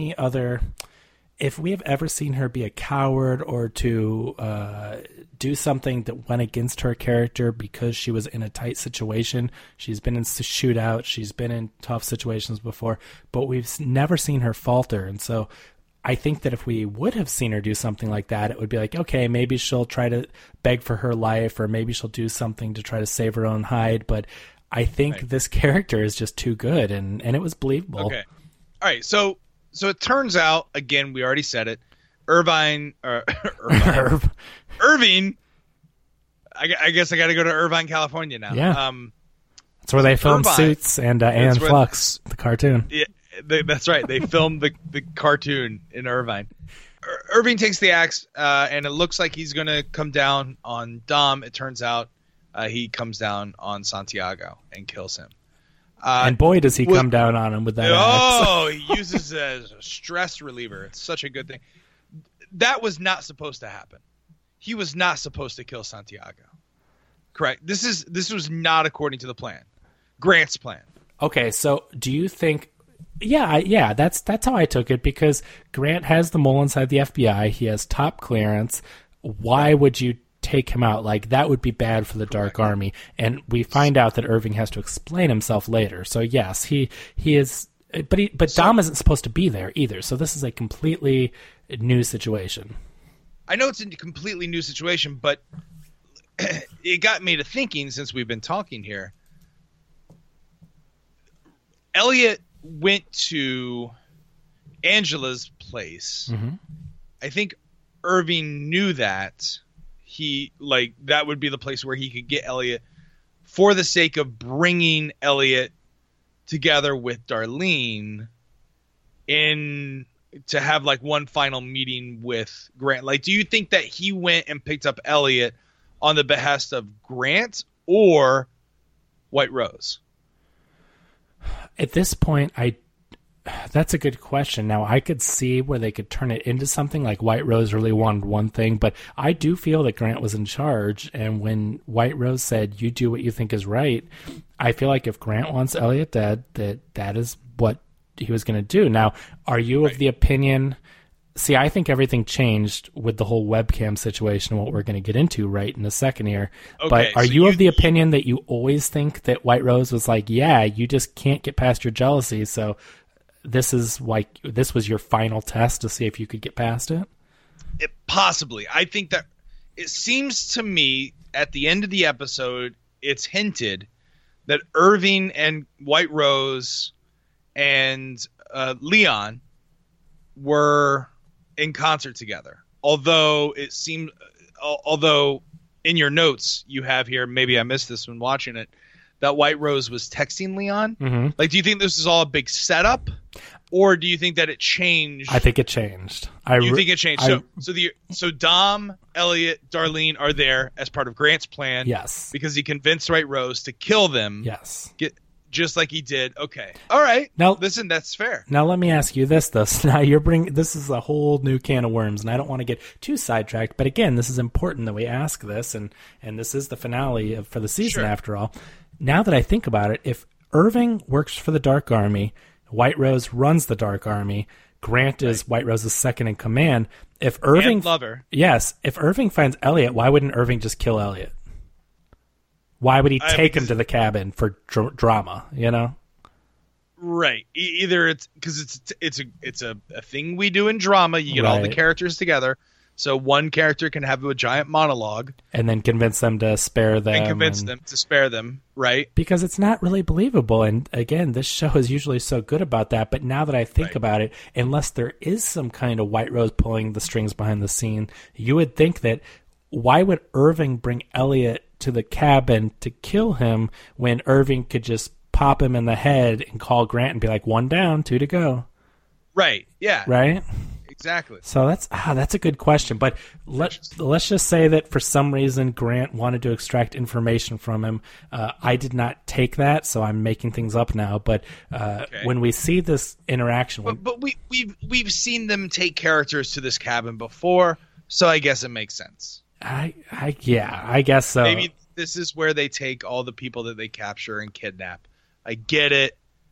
we have ever seen her be a coward or to do something that went against her character because she was in a tight situation, she's been in shootouts, she's been in tough situations before, but we've never seen her falter. And so I think that if we would have seen her do something like that, it would be like, okay, maybe she'll try to beg for her life, or maybe she'll do something to try to save her own hide. But I think this character is just too good, and it was believable. Okay. All right. So it turns out, again, we already said it, Irving. I guess I got to go to Irvine, California now. Yeah. That's where they filmed Suits and Aeon Flux, the cartoon. Yeah. That's right. They filmed the cartoon in Irvine. Irving takes the axe, and it looks like he's going to come down on Dom. It turns out he comes down on Santiago and kills him. And boy, does he come down on him with that axe. Oh, he uses it as a stress reliever. It's such a good thing. That was not supposed to happen. He was not supposed to kill Santiago. Correct. This was not according to the plan. Grant's plan. Okay, so do you think Yeah, that's how I took it, because Grant has the mole inside the FBI. He has top clearance. Why would you take him out? Like, that would be bad for the Dark Army. And we find out that Irving has to explain himself later. So yes, he is, but Dom isn't supposed to be there either. So this is a completely new situation. I know it's a completely new situation, but it got me to thinking, since we've been talking here. Elliot went to Angela's place. Mm-hmm. I think Irving knew that that would be the place where he could get Elliot, for the sake of bringing Elliot together with Darlene to have like one final meeting with Grant. Like, do you think that he went and picked up Elliot on the behest of Grant or White Rose? At this point, that's a good question. Now, I could see where they could turn it into something like White Rose really wanted one thing, but I do feel that Grant was in charge, and when White Rose said, you do what you think is right, I feel like if Grant wants Elliot dead, that is what he was going to do. Now, are you of the opinion... See, I think everything changed with the whole webcam situation, what we're going to get into right in a second here. Okay, but are you of the opinion that you always think that White Rose was like, yeah, you just can't get past your jealousy, so this was your final test to see if you could get past it? Possibly. I think that it seems to me at the end of the episode, it's hinted that Irving and White Rose and Leon were in concert together. Although in your notes you have here, maybe I missed this when watching it, that White Rose was texting Leon. Mm-hmm. Like, do you think this is all a big setup, or do you think that it changed? I think it changed. You think it changed? So Dom, Elliot, Darlene are there as part of Grant's plan. Yes, because he convinced White Rose to kill them. Yes, just like he did. Okay. All right. Now, listen, that's fair. Now, let me ask you this, though. So now this is a whole new can of worms, and I don't want to get too sidetracked, but again, this is important that we ask this, and this is the finale for the season, sure, after all. Now that I think about it, if Irving works for the Dark Army, White Rose runs the Dark Army, Grant is White Rose's second in command, if Irving... And lover. Yes. If Irving finds Elliot, why wouldn't Irving just kill Elliot? Why would he take him to the cabin for drama, you know? Right. Either it's because it's a thing we do in drama. You get all the characters together, so one character can have a giant monologue, and then convince them to spare them. Right? Because it's not really believable. And again, this show is usually so good about that. But now that I think about it, unless there is some kind of White Rose pulling the strings behind the scene, you would think that why would Irving bring Elliot to the cabin to kill him when Irving could just pop him in the head and call Grant and be like, 1 down, 2 to go? Right. Yeah. Right? Exactly. So that's a good question. But let's just say that for some reason Grant wanted to extract information from him. I did not take that, so I'm making things up now. But when we see this interaction... But we've seen them take characters to this cabin before, so I guess it makes sense. I guess so. Maybe this is where they take all the people that they capture and kidnap. I get it.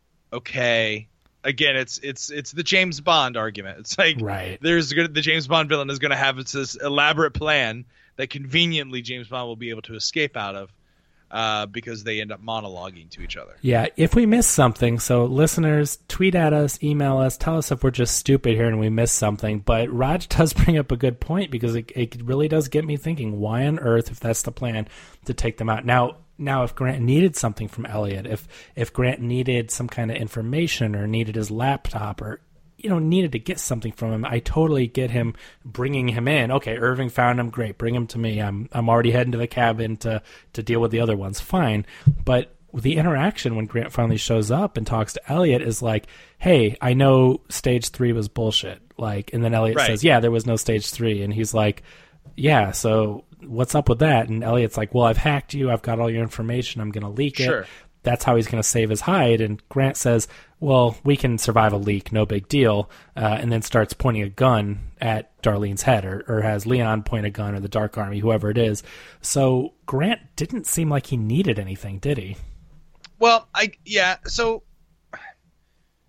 Okay. Again, it's the James Bond argument. It's like the James Bond villain is going to have this elaborate plan that conveniently James Bond will be able to escape out of. Because they end up monologuing to each other. Yeah, if we miss something, so listeners, tweet at us, email us, tell us if we're just stupid here and we missed something. But Raj does bring up a good point, because it really does get me thinking, why on earth, if that's the plan, to take them out? Now, if Grant needed something from Elliot, if Grant needed some kind of information or needed his laptop or needed to get something from him, I totally get him bringing him in. Okay, Irving found him, great, bring him to me. I'm already heading to the cabin to deal with the other ones. Fine. But the interaction when Grant finally shows up and talks to Elliot is like, hey, I know stage 3 was bullshit. Like, and then Elliot says, yeah, there was no stage 3. And he's like, yeah, so what's up with that? And Elliot's like, well, I've hacked you. I've got all your information. I'm going to leak it. That's how he's going to save his hide. And Grant says, well, we can survive a leak, no big deal, and then starts pointing a gun at Darlene's head, or has Leon point a gun, or the Dark Army, whoever it is. So Grant didn't seem like he needed anything, did he? Well, so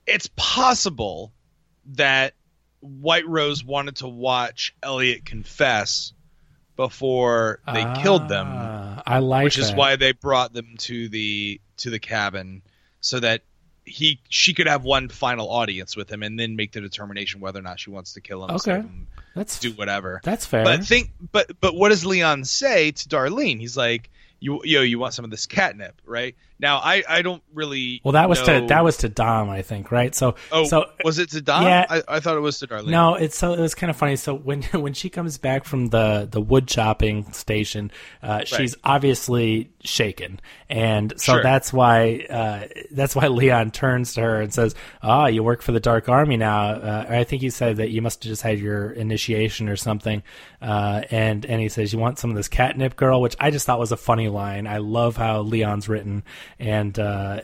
it's possible that White Rose wanted to watch Elliot confess before they killed them. I like which that. is why they brought them to the cabin, so that she could have one final audience with him and then make the determination whether or not she wants to kill him. Okay. Him, do whatever. That's fair. But what does Leon say to Darlene? He's like, you want some of this catnip, right? Now I don't really. Well, that was to Dom, I think, right? So was it to Dom? Yeah, I thought it was to Darlene. No, it was kind of funny. So when she comes back from the wood chopping station, she's obviously shaken, and so Sure. that's why Leon turns to her and says, you work for the Dark Army now. I think he said that you must have just had your initiation or something, and he says, you want some of this catnip, girl, which I just thought was a funny line. I love how Leon's written. And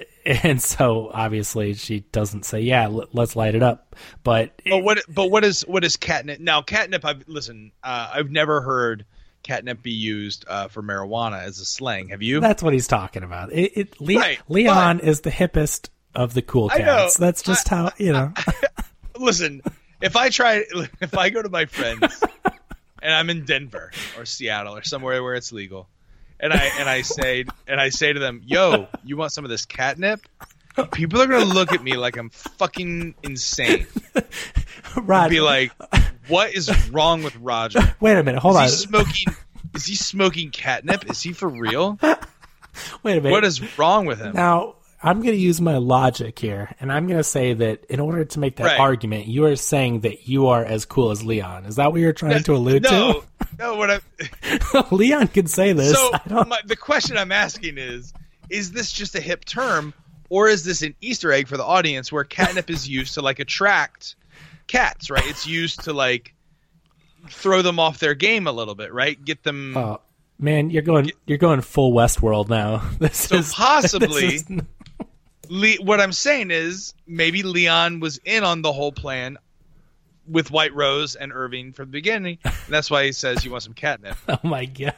so obviously she doesn't say, let's light it up. But what is catnip? Now catnip, I've never heard catnip be used for marijuana as a slang. Have you? That's what he's talking about. Leon is the hippest of the cool cats. That's just how, you know. Listen, if I go to my friends and I'm in Denver or Seattle or somewhere where it's legal, and I say to them, "Yo, you want some of this catnip?" People are gonna look at me like I'm fucking insane. Roger. Be like, "What is wrong with Roger? Wait a minute, hold on. Is he smoking catnip? Is he for real? Wait a minute. What is wrong with him?" Now, I'm going to use my logic here, and I'm going to say that in order to make that argument, you are saying that you are as cool as Leon. Is that what you're trying to allude to? No, what I Leon can say this. So the question I'm asking is this just a hip term, or is this an Easter egg for the audience where catnip is used to like attract cats, right? It's used to like throw them off their game a little bit, right? Get them. Oh, man, you're going full Westworld now. Possibly. What I'm saying is maybe Leon was in on the whole plan with White Rose and Irving from the beginning, and that's why he says you want some catnip. Oh my god,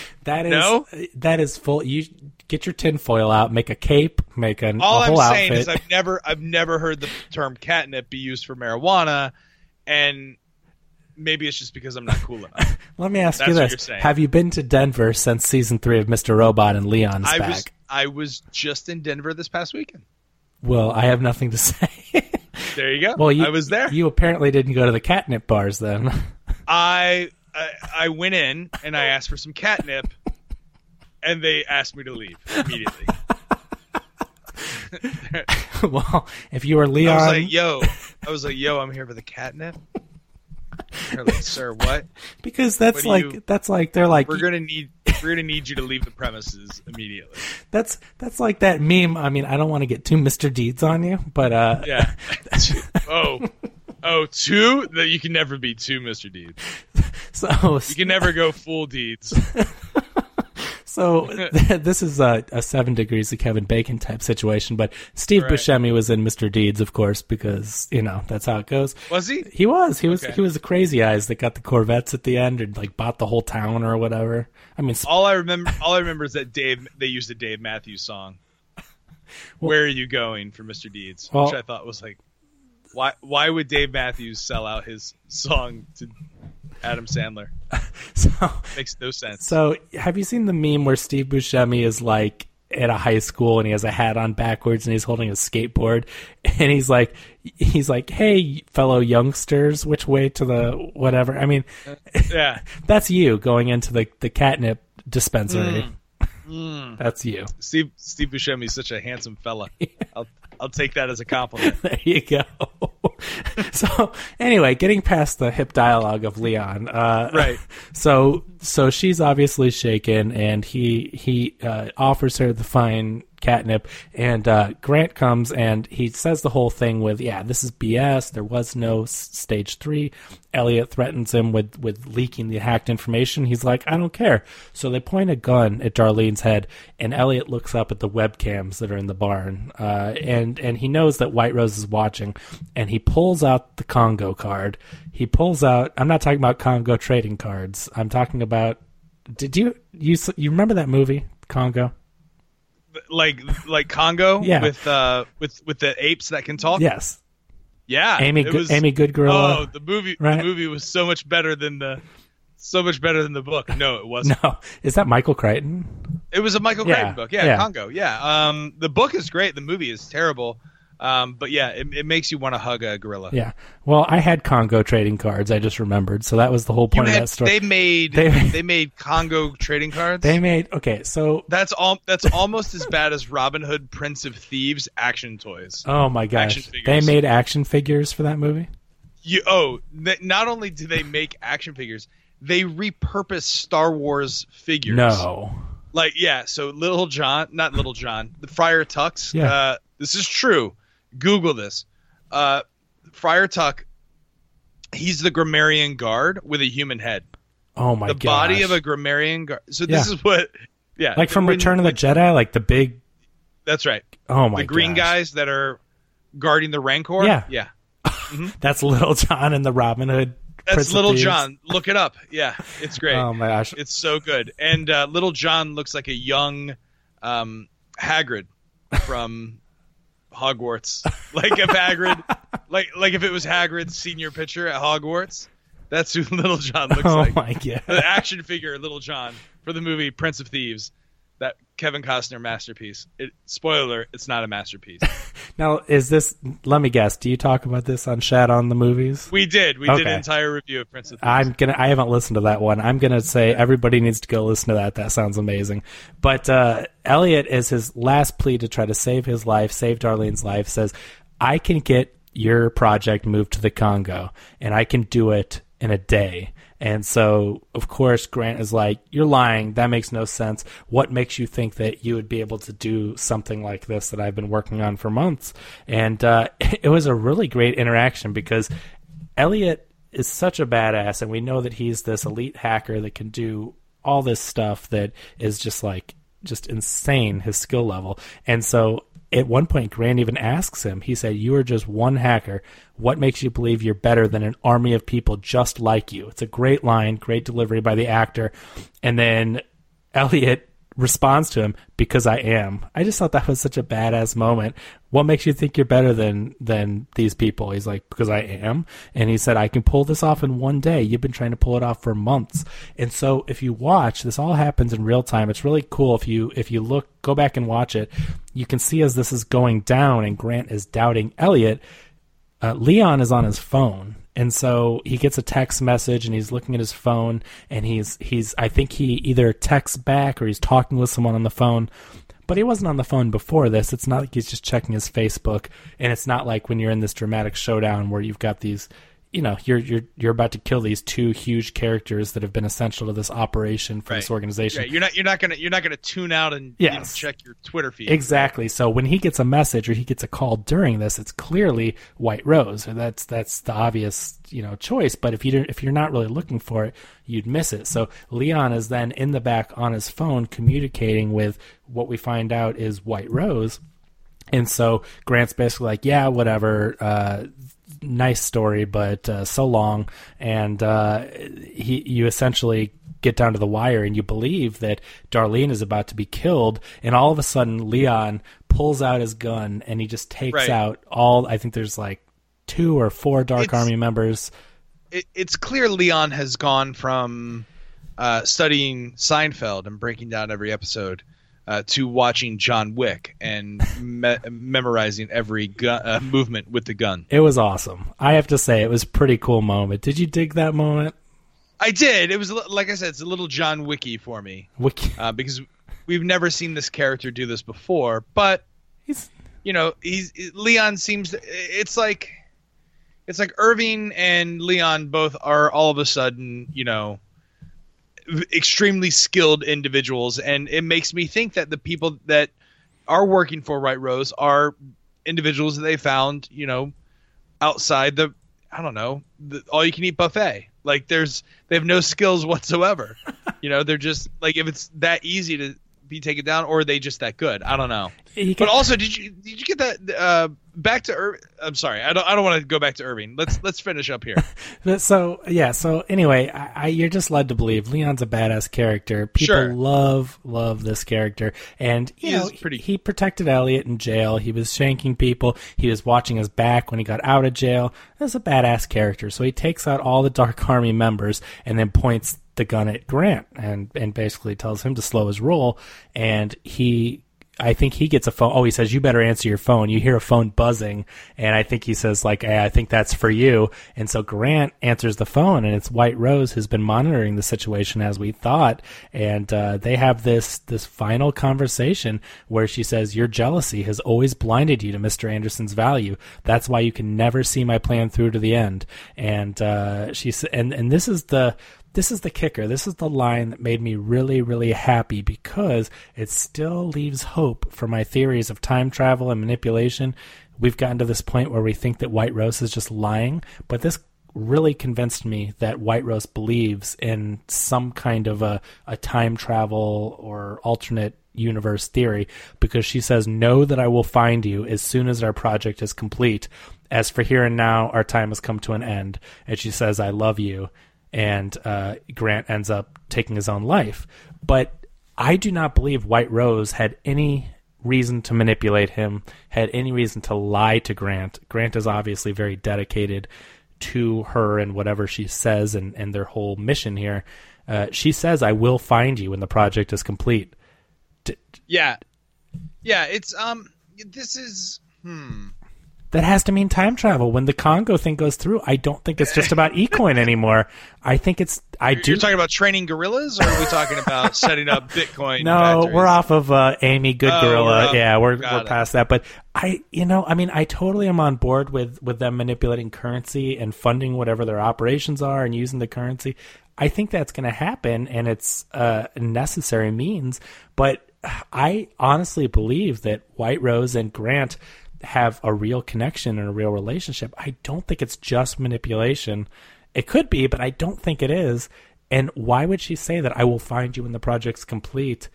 that is full. You get your tinfoil out, make a cape, make a whole I'm saying outfit. is I've never heard the term catnip be used for marijuana, and maybe it's just because I'm not cool enough. Let me ask you this: have you been to Denver since season 3 of Mr. Robot and Leon's back? I was just in Denver this past weekend. Well, I have nothing to say. There you go. Well, I was there. You apparently didn't go to the catnip bars then. I went in and I asked for some catnip, and they asked me to leave immediately. Well, if you were Leon, I was like, yo, I'm here for the catnip. They're like, sir, what? Because that's like they're like, we're gonna need you to leave the premises immediately. That's like that meme. I mean, I don't want to get too Mr. Deeds on you, but yeah. Two? That you can never be two Mr. Deeds. So you can never go full Deeds. So this is a 7 Degrees of Kevin Bacon type situation, but Steve Buscemi was in Mr. Deeds, of course, because that's how it goes. Was he? He was. He was the crazy eyes that got the Corvettes at the end and like bought the whole town or whatever. I mean, all I remember is that they used a Dave Matthews song. Where are you going for Mr. Deeds? Which I thought was like, why would Dave Matthews sell out his song to Adam Sandler? So makes no sense. So have you seen the meme where Steve Buscemi is like at a high school and he has a hat on backwards and he's holding a skateboard and he's like, hey, fellow youngsters, which way to the whatever? I mean, yeah, that's you going into the catnip dispensary. That's you. Steve Buscemi is such a handsome fella. Yeah. I'll take that as a compliment. There you go. So anyway, getting past the hip dialogue of Leon, right? So she's obviously shaken, and he offers her the fine catnip, and Grant comes and he says the whole thing with, this is BS. There was no stage 3. Elliot threatens him with leaking the hacked information. He's like, I don't care. So they point a gun at Darlene's head, and Elliot looks up at the webcams that are in the barn, and he knows that White Rose is watching, and he pulls out the Congo card. He pulls out, I'm not talking about Congo trading cards. I'm talking about, did you remember that movie, Congo? like Congo Yeah. with the apes that can talk. Yes. Yeah, Amy Good Gorilla. Oh, the movie right? The movie was so much better than the book. No, it wasn't. No, is that Michael Crichton? It was a Michael Crichton book. Yeah, Congo. Yeah. The book is great. The movie is terrible. But yeah, it makes you want to hug a gorilla. Yeah. Well, I had Congo trading cards. I just remembered. So that was the whole point of that story. They made Congo trading cards. So that's almost as bad as Robin Hood Prince of Thieves action toys. Oh my gosh. They made action figures for that movie? Not only do they make action figures, they repurpose Star Wars figures. No. So not Little John, the Friar Tuck's. Yeah. This is true. Google this. Friar Tuck, he's the grammarian guard with a human head. Oh my god. The body of a grammarian guard. So this is what like from Return of the Jedi, like the big. That's right. Oh my god. The green guys that are guarding the Rancor? Yeah. Mm-hmm. That's Little John and the Robin Hood. That's Little John. Look it up. Yeah, it's great. Oh my gosh. It's so good. And Little John looks like a young Hagrid from Hogwarts. Like if Hagrid, like if it was Hagrid's senior picture at Hogwarts, that's who Little John looks like. Oh my god! The action figure Little John for the movie Prince of Thieves, that Kevin Costner masterpiece. Spoiler: it's not a masterpiece. Now, let me guess, do you talk about this on Shat on the Movies? We did. We did an entire review of Prince of Thieves. I haven't listened to that one. I'm gonna say everybody needs to go listen to that. That sounds amazing. But Elliot, as his last plea to try to save his life, save Darlene's life, says, I can get your project moved to the Congo, and I can do it in a day. And so, of course, Grant is like, you're lying. That makes no sense. What makes you think that you would be able to do something like this that I've been working on for months? And it was a really great interaction because Elliot is such a badass, and we know that he's this elite hacker that can do all this stuff that is just insane, his skill level. And so at one point, Grant even asks him, he said, you are just one hacker. What makes you believe you're better than an army of people just like you? It's a great line, great delivery by the actor. And then Elliot responds to him, because I am. I just thought that was such a badass moment. What makes you think you're better than these people? He's like, because I am. And he said, I can pull this off in one day. You've been trying to pull it off for months. And so if you watch, this all happens in real time. It's really cool. If you go back and watch it, you can see as this is going down and Grant is doubting Elliot, Leon is on his phone. And so he gets a text message and he's looking at his phone and he's I think he either texts back or he's talking with someone on the phone. But he wasn't on the phone before this. It's not like he's just checking his Facebook, and it's not like when you're in this dramatic showdown where you've got these, you're about to kill these two huge characters that have been essential to this operation for this organization. Right. You're not gonna tune out and even check your Twitter feed. Exactly. So when he gets a message or he gets a call during this, it's clearly White Rose. That's the obvious choice. But if you're not really looking for it, you'd miss it. So Leon is then in the back on his phone communicating with what we find out is White Rose. And so Grant's basically like, yeah, whatever. Nice story, but so long. And you essentially get down to the wire and you believe that Darlene is about to be killed. And all of a sudden, Leon pulls out his gun and he just takes out I think there's like 2 or 4 Dark Army members. It's clear Leon has gone from studying Seinfeld and breaking down every episode to watching John Wick and memorizing every movement with the gun. It was awesome. I have to say, it was a pretty cool moment. Did you dig that moment? I did. It was, like I said, it's a little John Wicky for me. Because we've never seen this character do this before. But, Leon seems to, it's like Irving and Leon both are all of a sudden, extremely skilled individuals, and it makes me think that the people that are working for White Rose are individuals that they found, outside the all you can eat buffet. Like they have no skills whatsoever. They're just like, if it's that easy to be taken down, or are they just that good? I don't know. But also, did you get that back to Irving? I'm sorry, I don't want to go back to Irving. Let's finish up here. So anyway, you're just led to believe Leon's a badass character. People love this character, and he protected Elliot in jail. He was shanking people. He was watching his back when he got out of jail. That's a badass character. So he takes out all the Dark Army members and then points the gun at Grant and basically tells him to slow his roll. And I think he gets a phone. Oh, he says, you better answer your phone. You hear a phone buzzing. And I think he says, like, hey, I think that's for you. And so Grant answers the phone, and it's White Rose who's been monitoring the situation as we thought. And they have this final conversation where she says, your jealousy has always blinded you to Mr. Anderson's value. That's why you can never see my plan through to the end. And and this is the kicker. This is the line that made me really, really happy because it still leaves hope for my theories of time travel and manipulation. We've gotten to this point where we think that White Rose is just lying, but this really convinced me that White Rose believes in some kind of a time travel or alternate universe theory, because she says, know that I will find you as soon as our project is complete. As for here and now, our time has come to an end. And she says, I love you. And Grant ends up taking his own life. But I do not believe White Rose had any reason to manipulate him, had any reason to lie to Grant. Grant is obviously very dedicated to her and whatever she says and their whole mission here. She says, I will find you when the project is complete. Yeah, it's, this is, That has to mean time travel. When the Congo thing goes through, I don't think it's just about eCoin anymore. I think it's... You're talking about training gorillas, or are we talking about setting up Bitcoin No, factories? We're off of Amy Good Gorilla. We're past that. But I totally am on board with them manipulating currency and funding whatever their operations are and using the currency. I think that's going to happen, and it's a necessary means. But I honestly believe that White Rose and Grant have a real connection and a real relationship. I don't think it's just manipulation. It could be, but I don't think it is. And why would she say that I will find you when the project's complete?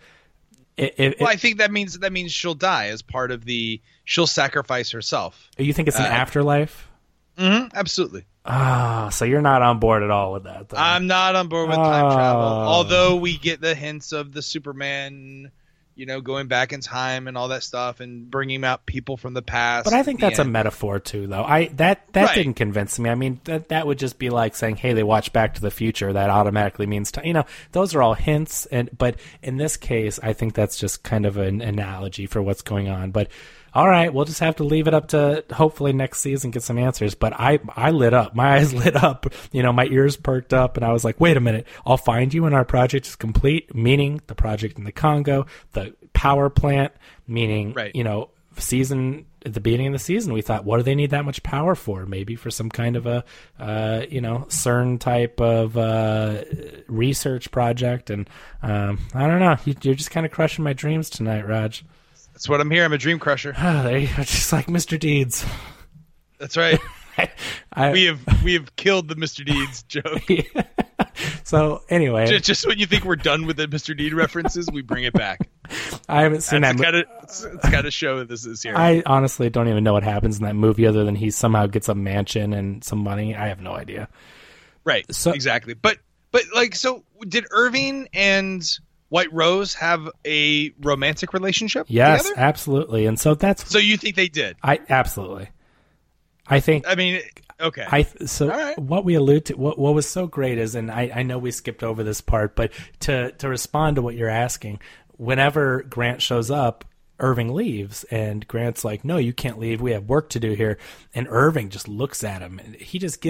I think that means she'll die as part of she'll sacrifice herself. You think it's an afterlife? Mm-hmm, absolutely. So you're not on board at all with that, though. I'm not on board with time travel. Although we get the hints of the Superman, going back in time and all that stuff and bringing out people from the past. But I think that's a metaphor too, though. That didn't convince me. I mean, that would just be like saying, hey, they watch Back to the Future. That automatically means time. Those are all hints. But in this case, I think that's just kind of an analogy for what's going on. But all right, we'll just have to leave it up to hopefully next season get some answers. But I lit up. My eyes lit up. My ears perked up, and I was like, wait a minute. I'll find you when our project is complete, meaning the project in the Congo, the power plant, meaning, season at the beginning of the season, we thought, what do they need that much power for? Maybe for some kind of a, CERN type of research project. And I don't know. You're just kind of crushing my dreams tonight, Raj. That's what I'm here. I'm a dream crusher. There you go, just like Mr. Deeds. That's right. We have killed the Mr. Deeds joke. Yeah. So anyway, just when you think we're done with the Mr. Deed references, we bring it back. I haven't seen that. It's got to show that this is here. I honestly don't even know what happens in that movie, other than he somehow gets a mansion and some money. I have no idea. Right. So exactly. But so did Irving and White Rose have a romantic relationship? Yes, together? Absolutely. And so you think they did? Absolutely. I think. I mean, okay. Right. What we allude to, what was so great is, and I know we skipped over this part, but to respond to what you're asking, whenever Grant shows up, Irving leaves, and Grant's like, "No, you can't leave. We have work to do here." And Irving just looks at him, and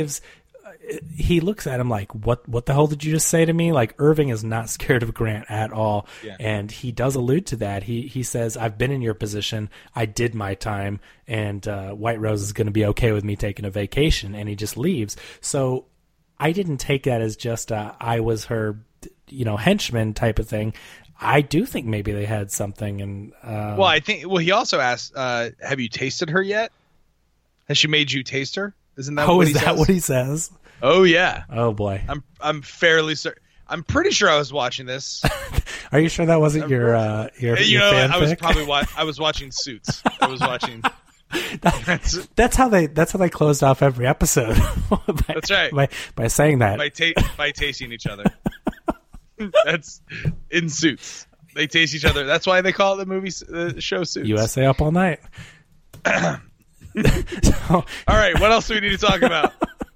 he looks at him like, what the hell did you just say to me? Like, Irving is not scared of Grant at all. Yeah. And he does allude to that. He says, I've been in your position. I did my time, and White Rose is going to be okay with me taking a vacation. And he just leaves. So I didn't take that as just I was her, henchman type of thing. I do think maybe they had something. And he also asked, have you tasted her yet? Has she made you taste her? Isn't that what he says? Oh yeah. Oh boy. I'm fairly certain. I'm pretty sure I was watching this. Are you sure that wasn't your fanfic? I was watching Suits. I was watching. That's how they closed off every episode. That's right. By saying that. By tasting each other. That's in Suits. They taste each other. That's why they call it the show Suits. USA Up All Night. All right, what else do we need to talk about?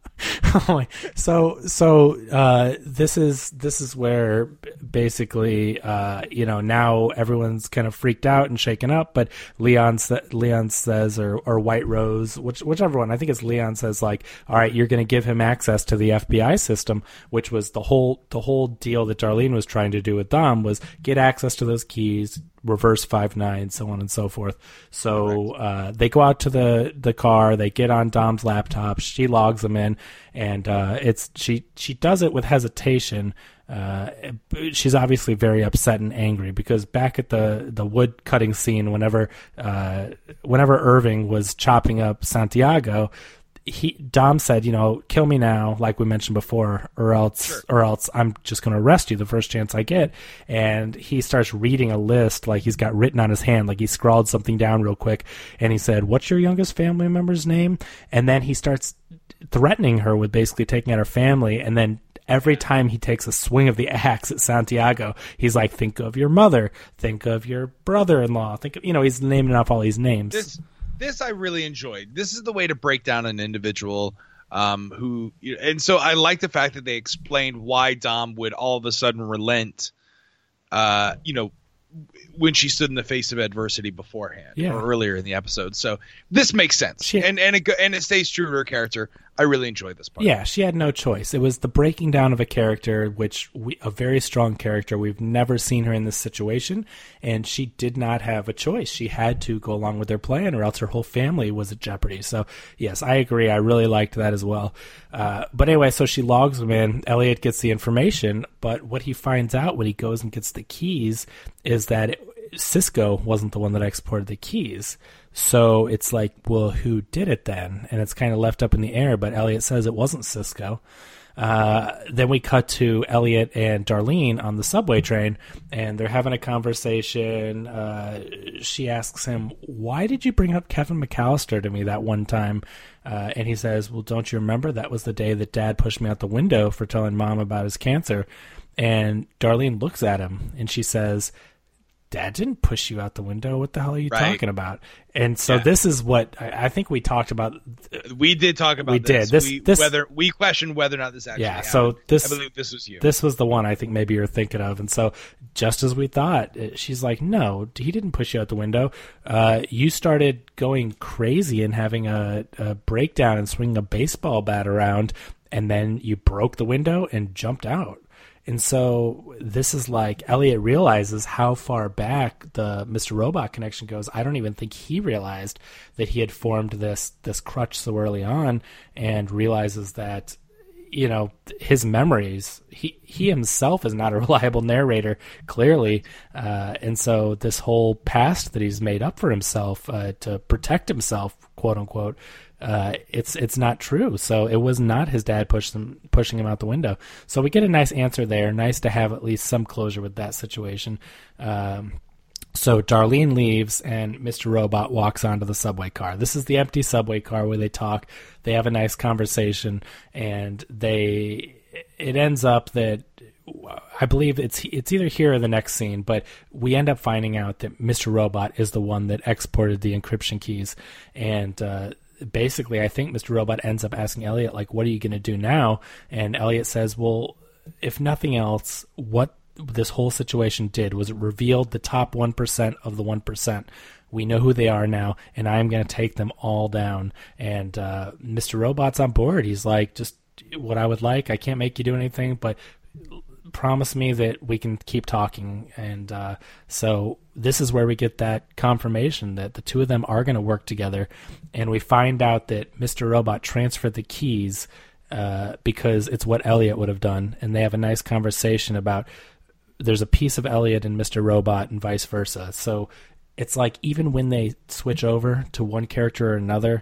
So this is where basically now everyone's kind of freaked out and shaken up, but Leon says or White Rose, whichever one, I think it's Leon, says like, all right, you're going to give him access to the FBI system, which was the whole deal that Darlene was trying to do with Dom, was get access to those keys, reverse 5-9, so on and so forth. So they go out to the car, they get on Dom's laptop, she logs them in, and she does it with hesitation. She's obviously very upset and angry because back at the wood cutting scene, whenever Irving was chopping up Santiago, Dom said, kill me now, like we mentioned before, or else I'm just going to arrest you the first chance I get. And he starts reading a list like he's got written on his hand, like he scrawled something down real quick. And he said, what's your youngest family member's name? And then he starts threatening her with basically taking out her family. And then every time he takes a swing of the axe at Santiago, he's like, think of your mother, think of your brother-in-law, he's naming off all these names. This I really enjoyed. This is the way to break down an individual and so I like the fact that they explained why Dom would all of a sudden relent, when she stood in the face of adversity beforehand or earlier in the episode. So this makes sense. And it stays true to her character. I really enjoyed this part. Yeah, she had no choice. It was the breaking down of a character, a very strong character. We've never seen her in this situation, and she did not have a choice. She had to go along with their plan, or else her whole family was at jeopardy. So, yes, I agree. I really liked that as well. But anyway, so she logs him in. Elliot gets the information, but what he finds out when he goes and gets the keys is that Cisco wasn't the one that exported the keys. So it's like, well, who did it then? And it's kind of left up in the air, but Elliot says it wasn't Cisco. Then we cut to Elliot and Darlene on the subway train, and they're having a conversation. She asks him, why did you bring up Kevin McAllister to me that one time? And he says, well, don't you remember? That was the day that Dad pushed me out the window for telling Mom about his cancer. And Darlene looks at him, and she says, Dad didn't push you out the window. What the hell are you talking about? And so this is what I think we talked about. We did talk about this. We questioned whether or not this actually happened. So I believe this was you. This was the one I think maybe you're thinking of. And so just as we thought, she's like, no, he didn't push you out the window. You started going crazy and having a breakdown and swinging a baseball bat around, and then you broke the window and jumped out. And so this is like Elliot realizes how far back the Mr. Robot connection goes. I don't even think he realized that he had formed this crutch so early on, and realizes that, his memories, he himself is not a reliable narrator, clearly. And so this whole past that he's made up for himself to protect himself, quote unquote, it's not true. So it was not his dad pushing him out the window. So we get a nice answer there. Nice to have at least some closure with that situation. So Darlene leaves, and Mr. Robot walks onto the subway car. This is the empty subway car where they talk. They have a nice conversation, and it ends up that I believe it's either here or the next scene, but we end up finding out that Mr. Robot is the one that exported the encryption keys. And basically, I think Mr. Robot ends up asking Elliot, like, what are you going to do now? And Elliot says, well, if nothing else, what this whole situation did was it revealed the top 1% of the 1%. We know who they are now, and I'm going to take them all down. And Mr. Robot's on board. He's like, just what I would like. I can't make you do anything, but promise me that we can keep talking. And so this is where we get that confirmation that the two of them are going to work together. And we find out that Mr. Robot transferred the keys because it's what Elliot would have done. And they have a nice conversation about there's a piece of Elliot in Mr. Robot and vice versa. So it's like even when they switch over to one character or another,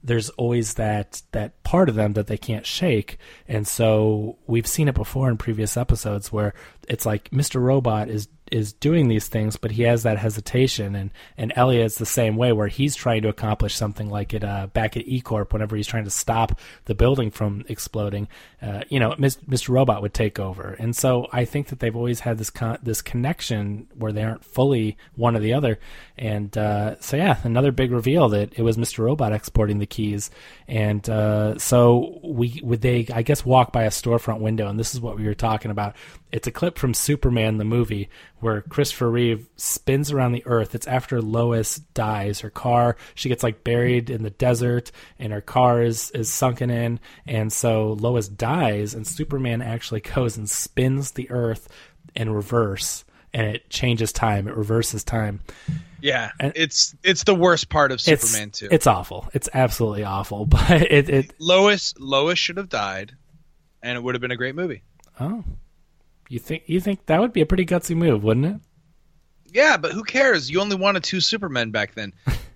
there's always that part of them that they can't shake. And so we've seen it before in previous episodes where it's like Mr. Robot is doing these things, but he has that hesitation, and Elliot's the same way, where he's trying to accomplish something like it back at E-Corp whenever he's trying to stop the building from exploding. Mr. Robot would take over, and so I think that they've always had this connection where they aren't fully one or the other. And another big reveal that it was Mr. Robot exporting the keys, and so they I guess walk by a storefront window, and this is what we were talking about. It's a clip from Superman the movie where Christopher Reeve spins around the earth. It's after Lois dies. Her car, she gets like buried in the desert, and her car is sunken in, and so Lois dies, and Superman actually goes and spins the earth in reverse, and it changes time. It reverses time. Yeah, and it's the worst part of Superman 2. It's awful. It's absolutely awful. But Lois should have died, and it would have been a great movie. Oh. You think that would be a pretty gutsy move, wouldn't it? Yeah, but who cares? You only wanted 2 Supermen back then.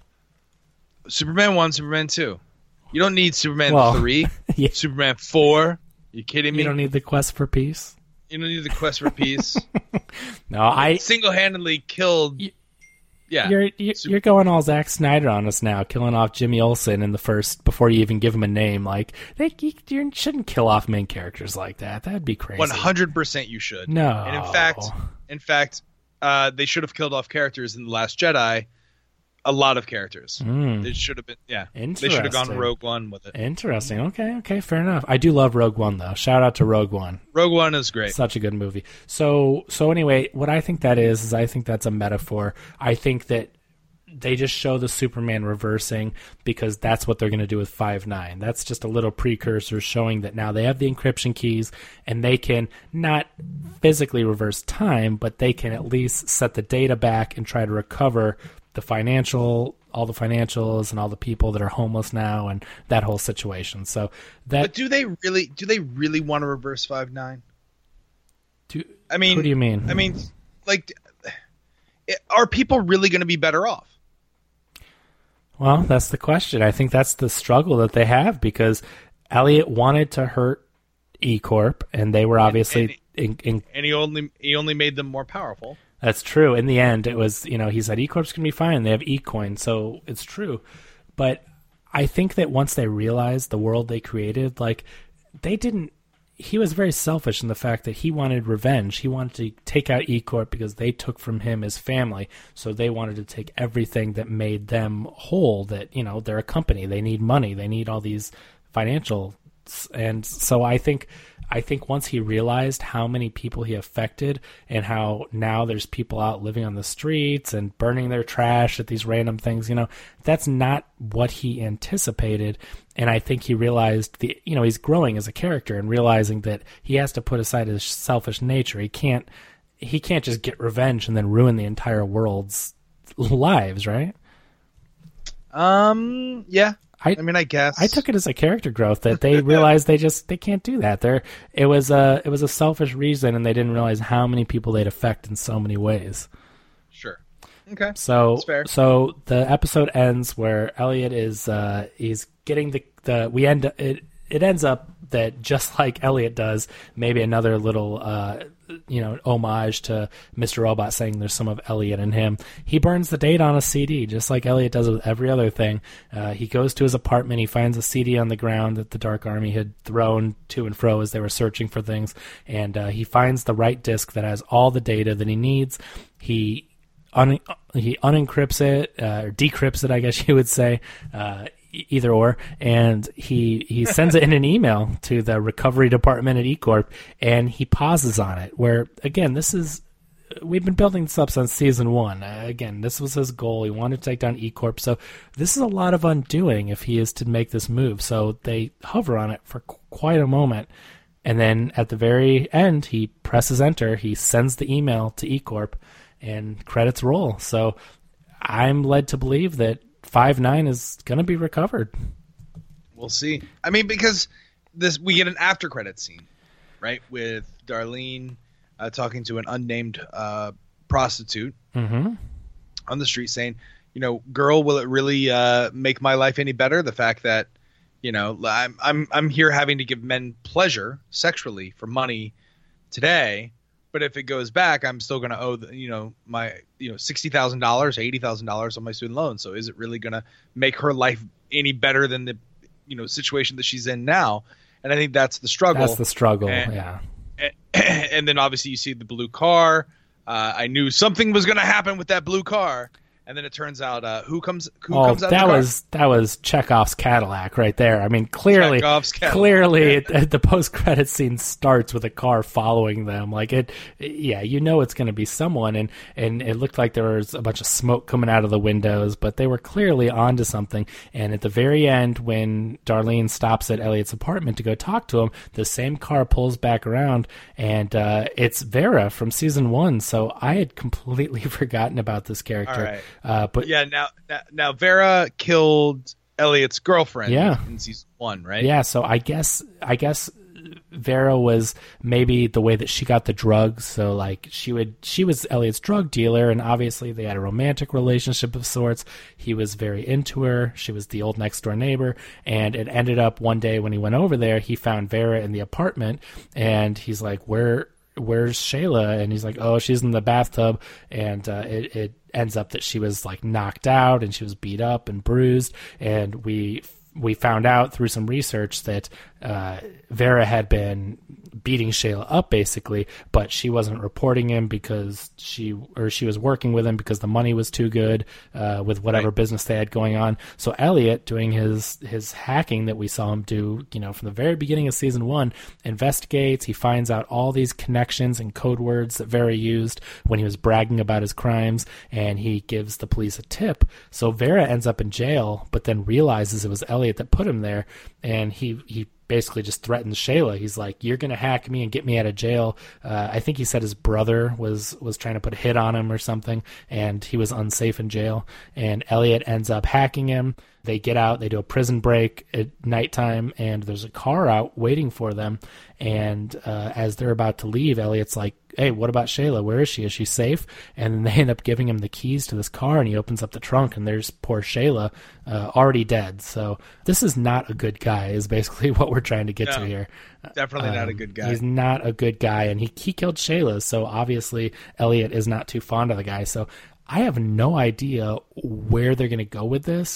Superman 1, Superman 2. You don't need Superman 3, yeah. Superman 4. You kidding me? You don't need the quest for peace? You don't need the quest for peace. No, I single-handedly killed... Yeah, you're going all Zack Snyder on us now, killing off Jimmy Olsen in the first before you even give him a name. Like you shouldn't kill off main characters like that. That'd be crazy. 100% you should. No, and in fact, they should have killed off characters in The Last Jedi. A lot of characters. It should have been. Yeah, they should have gone Rogue One with it. Interesting. Okay, fair enough. I do love Rogue One though. Shout out to Rogue One. Rogue One is great. Such a good movie. So anyway, what I think that is I think that's a metaphor. I think that they just show the Superman reversing because that's what they're going to do with 5/9. That's just a little precursor showing that now they have the encryption keys and they can not physically reverse time, but they can at least set the data back and try to recover all the financials and all the people that are homeless now and that whole situation. So but do they really want to reverse 5/9? What do you mean? I mean, like, are people really going to be better off? Well, that's the question. I think that's the struggle that they have because Elliot wanted to hurt E-Corp, and they were obviously and he only made them more powerful. That's true. In the end, it was, he said E-Corp's going to be fine. They have E-Coin, so it's true. But I think that once they realized the world they created, like, he was very selfish in the fact that he wanted revenge. He wanted to take out E-Corp because they took from him his family. So they wanted to take everything that made them whole, that, they're a company. They need money. They need all these financial. And so I think once he realized how many people he affected and how now there's people out living on the streets and burning their trash at these random things, that's not what he anticipated. And I think he realized he's growing as a character and realizing that he has to put aside his selfish nature. He can't just get revenge and then ruin the entire world's lives, right? Yeah. I guess I took it as a character growth that they realized they can't do that. It was a selfish reason, and they didn't realize how many people they'd affect in so many ways. Sure. Okay. So that's fair. So the episode ends where Elliot is he's getting it ends up that just like Elliot does, maybe another little homage to Mr. Robot saying there's some of Elliot in him. He burns the data on a CD, just like Elliot does with every other thing. He goes to his apartment. He finds a CD on the ground that the Dark Army had thrown to and fro as they were searching for things, and he finds the right disk that has all the data that he needs. He unencrypts it, or decrypts it, I guess you would say, either or, and he sends it in an email to the recovery department at E-Corp, and he pauses on it, where, again, we've been building this up since season 1. Again, this was his goal. He wanted to take down E-Corp, so this is a lot of undoing if he is to make this move. So they hover on it for quite a moment, and then at the very end, he presses enter, he sends the email to E-Corp, and credits roll. So I'm led to believe that 5/9 is going to be recovered. We'll see. I mean, because we get an after credit scene, right, with Darlene talking to an unnamed prostitute on the street saying, girl, will it really make my life any better? The fact that, I'm here having to give men pleasure sexually for money today, but if it goes back, I'm still going to owe my $60,000, $80,000 on my student loan. So is it really going to make her life any better than the situation that she's in now? And I think that's the struggle. That's the struggle. Yeah. And then obviously you see the blue car. I knew something was going to happen with that blue car. And then it turns out who comes out of the car? That was Chekhov's Cadillac right there. I mean, clearly the post-credit scene starts with a car following them. Like it's going to be someone, and it looked like there was a bunch of smoke coming out of the windows, but they were clearly onto something. And at the very end, when Darlene stops at Elliot's apartment to go talk to him, the same car pulls back around, and it's Vera from season 1. So I had completely forgotten about this character. All right. But yeah, now Vera killed Elliot's girlfriend in season 1, right? Yeah, so I guess Vera was maybe the way that she got the drugs. So like she was Elliot's drug dealer, and obviously they had a romantic relationship of sorts. He was very into her. She was the old next door neighbor, and it ended up one day when he went over there, he found Vera in the apartment, and he's like, where's Shayla? And he's like, oh, she's in the bathtub. And it ends up that she was like knocked out and she was beat up and bruised. And we found out through some research that Vera had been beating Shayla up basically, but she wasn't reporting him because she was working with him because the money was too good with whatever business they had going on. So Elliot, doing his hacking that we saw him do, from the very beginning of season 1, investigates. He finds out all these connections and code words that Vera used when he was bragging about his crimes, and he gives the police a tip. So Vera ends up in jail, but then realizes it was Elliot that put him there, and he basically just threatens Shayla. He's like, you're going to hack me and get me out of jail. I think he said his brother was trying to put a hit on him or something, and he was unsafe in jail. And Elliot ends up hacking him. They get out, they do a prison break at nighttime, and there's a car out waiting for them. And as they're about to leave, Elliot's like, hey, what about Shayla? Where is she? Is she safe? And then they end up giving him the keys to this car, and he opens up the trunk, and there's poor Shayla already dead. So this is not a good guy, is basically what we're trying to get to here. Definitely not a good guy. He's not a good guy, and he killed Shayla, so obviously Elliot is not too fond of the guy. So I have no idea where they're going to go with this.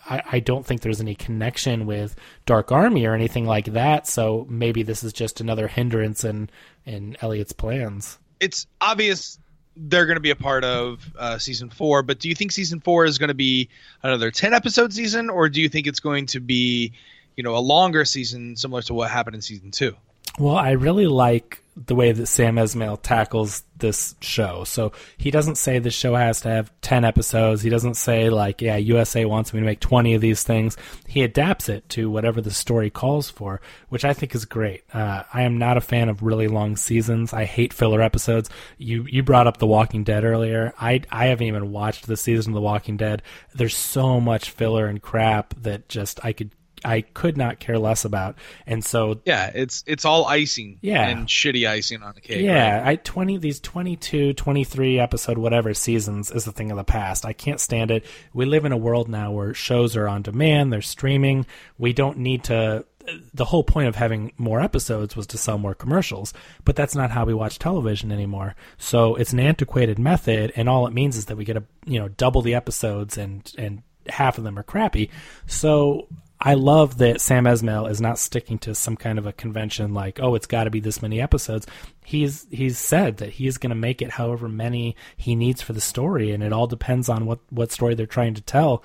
I don't think there's any connection with Dark Army or anything like that, so maybe this is just another hindrance in Elliot's plans. It's obvious they're going to be a part of season 4, but do you think season 4 is going to be another 10-episode season, or do you think it's going to be a longer season similar to what happened in season 2? Well, I really like the way that Sam Esmail tackles this show. So he doesn't say the show has to have 10 episodes. He doesn't say like, yeah, USA wants me to make 20 of these things. He adapts it to whatever the story calls for, which I think is great. I am not a fan of really long seasons. I hate filler episodes. You brought up The Walking Dead earlier. I haven't even watched the season of The Walking Dead. There's so much filler and crap that just I could not care less about. And so yeah, it's all icing and shitty icing on the cake. Yeah, right? These 22, 23 episode whatever seasons is a thing of the past. I can't stand it. We live in a world now where shows are on demand, they're streaming. We don't need to. The whole point of having more episodes was to sell more commercials, but that's not how we watch television anymore. So it's an antiquated method, and all it means is that we get double the episodes, and half of them are crappy. So I love that Sam Esmail is not sticking to some kind of a convention like, oh, it's got to be this many episodes. He's said that he's going to make it however many he needs for the story, and it all depends on what story they're trying to tell.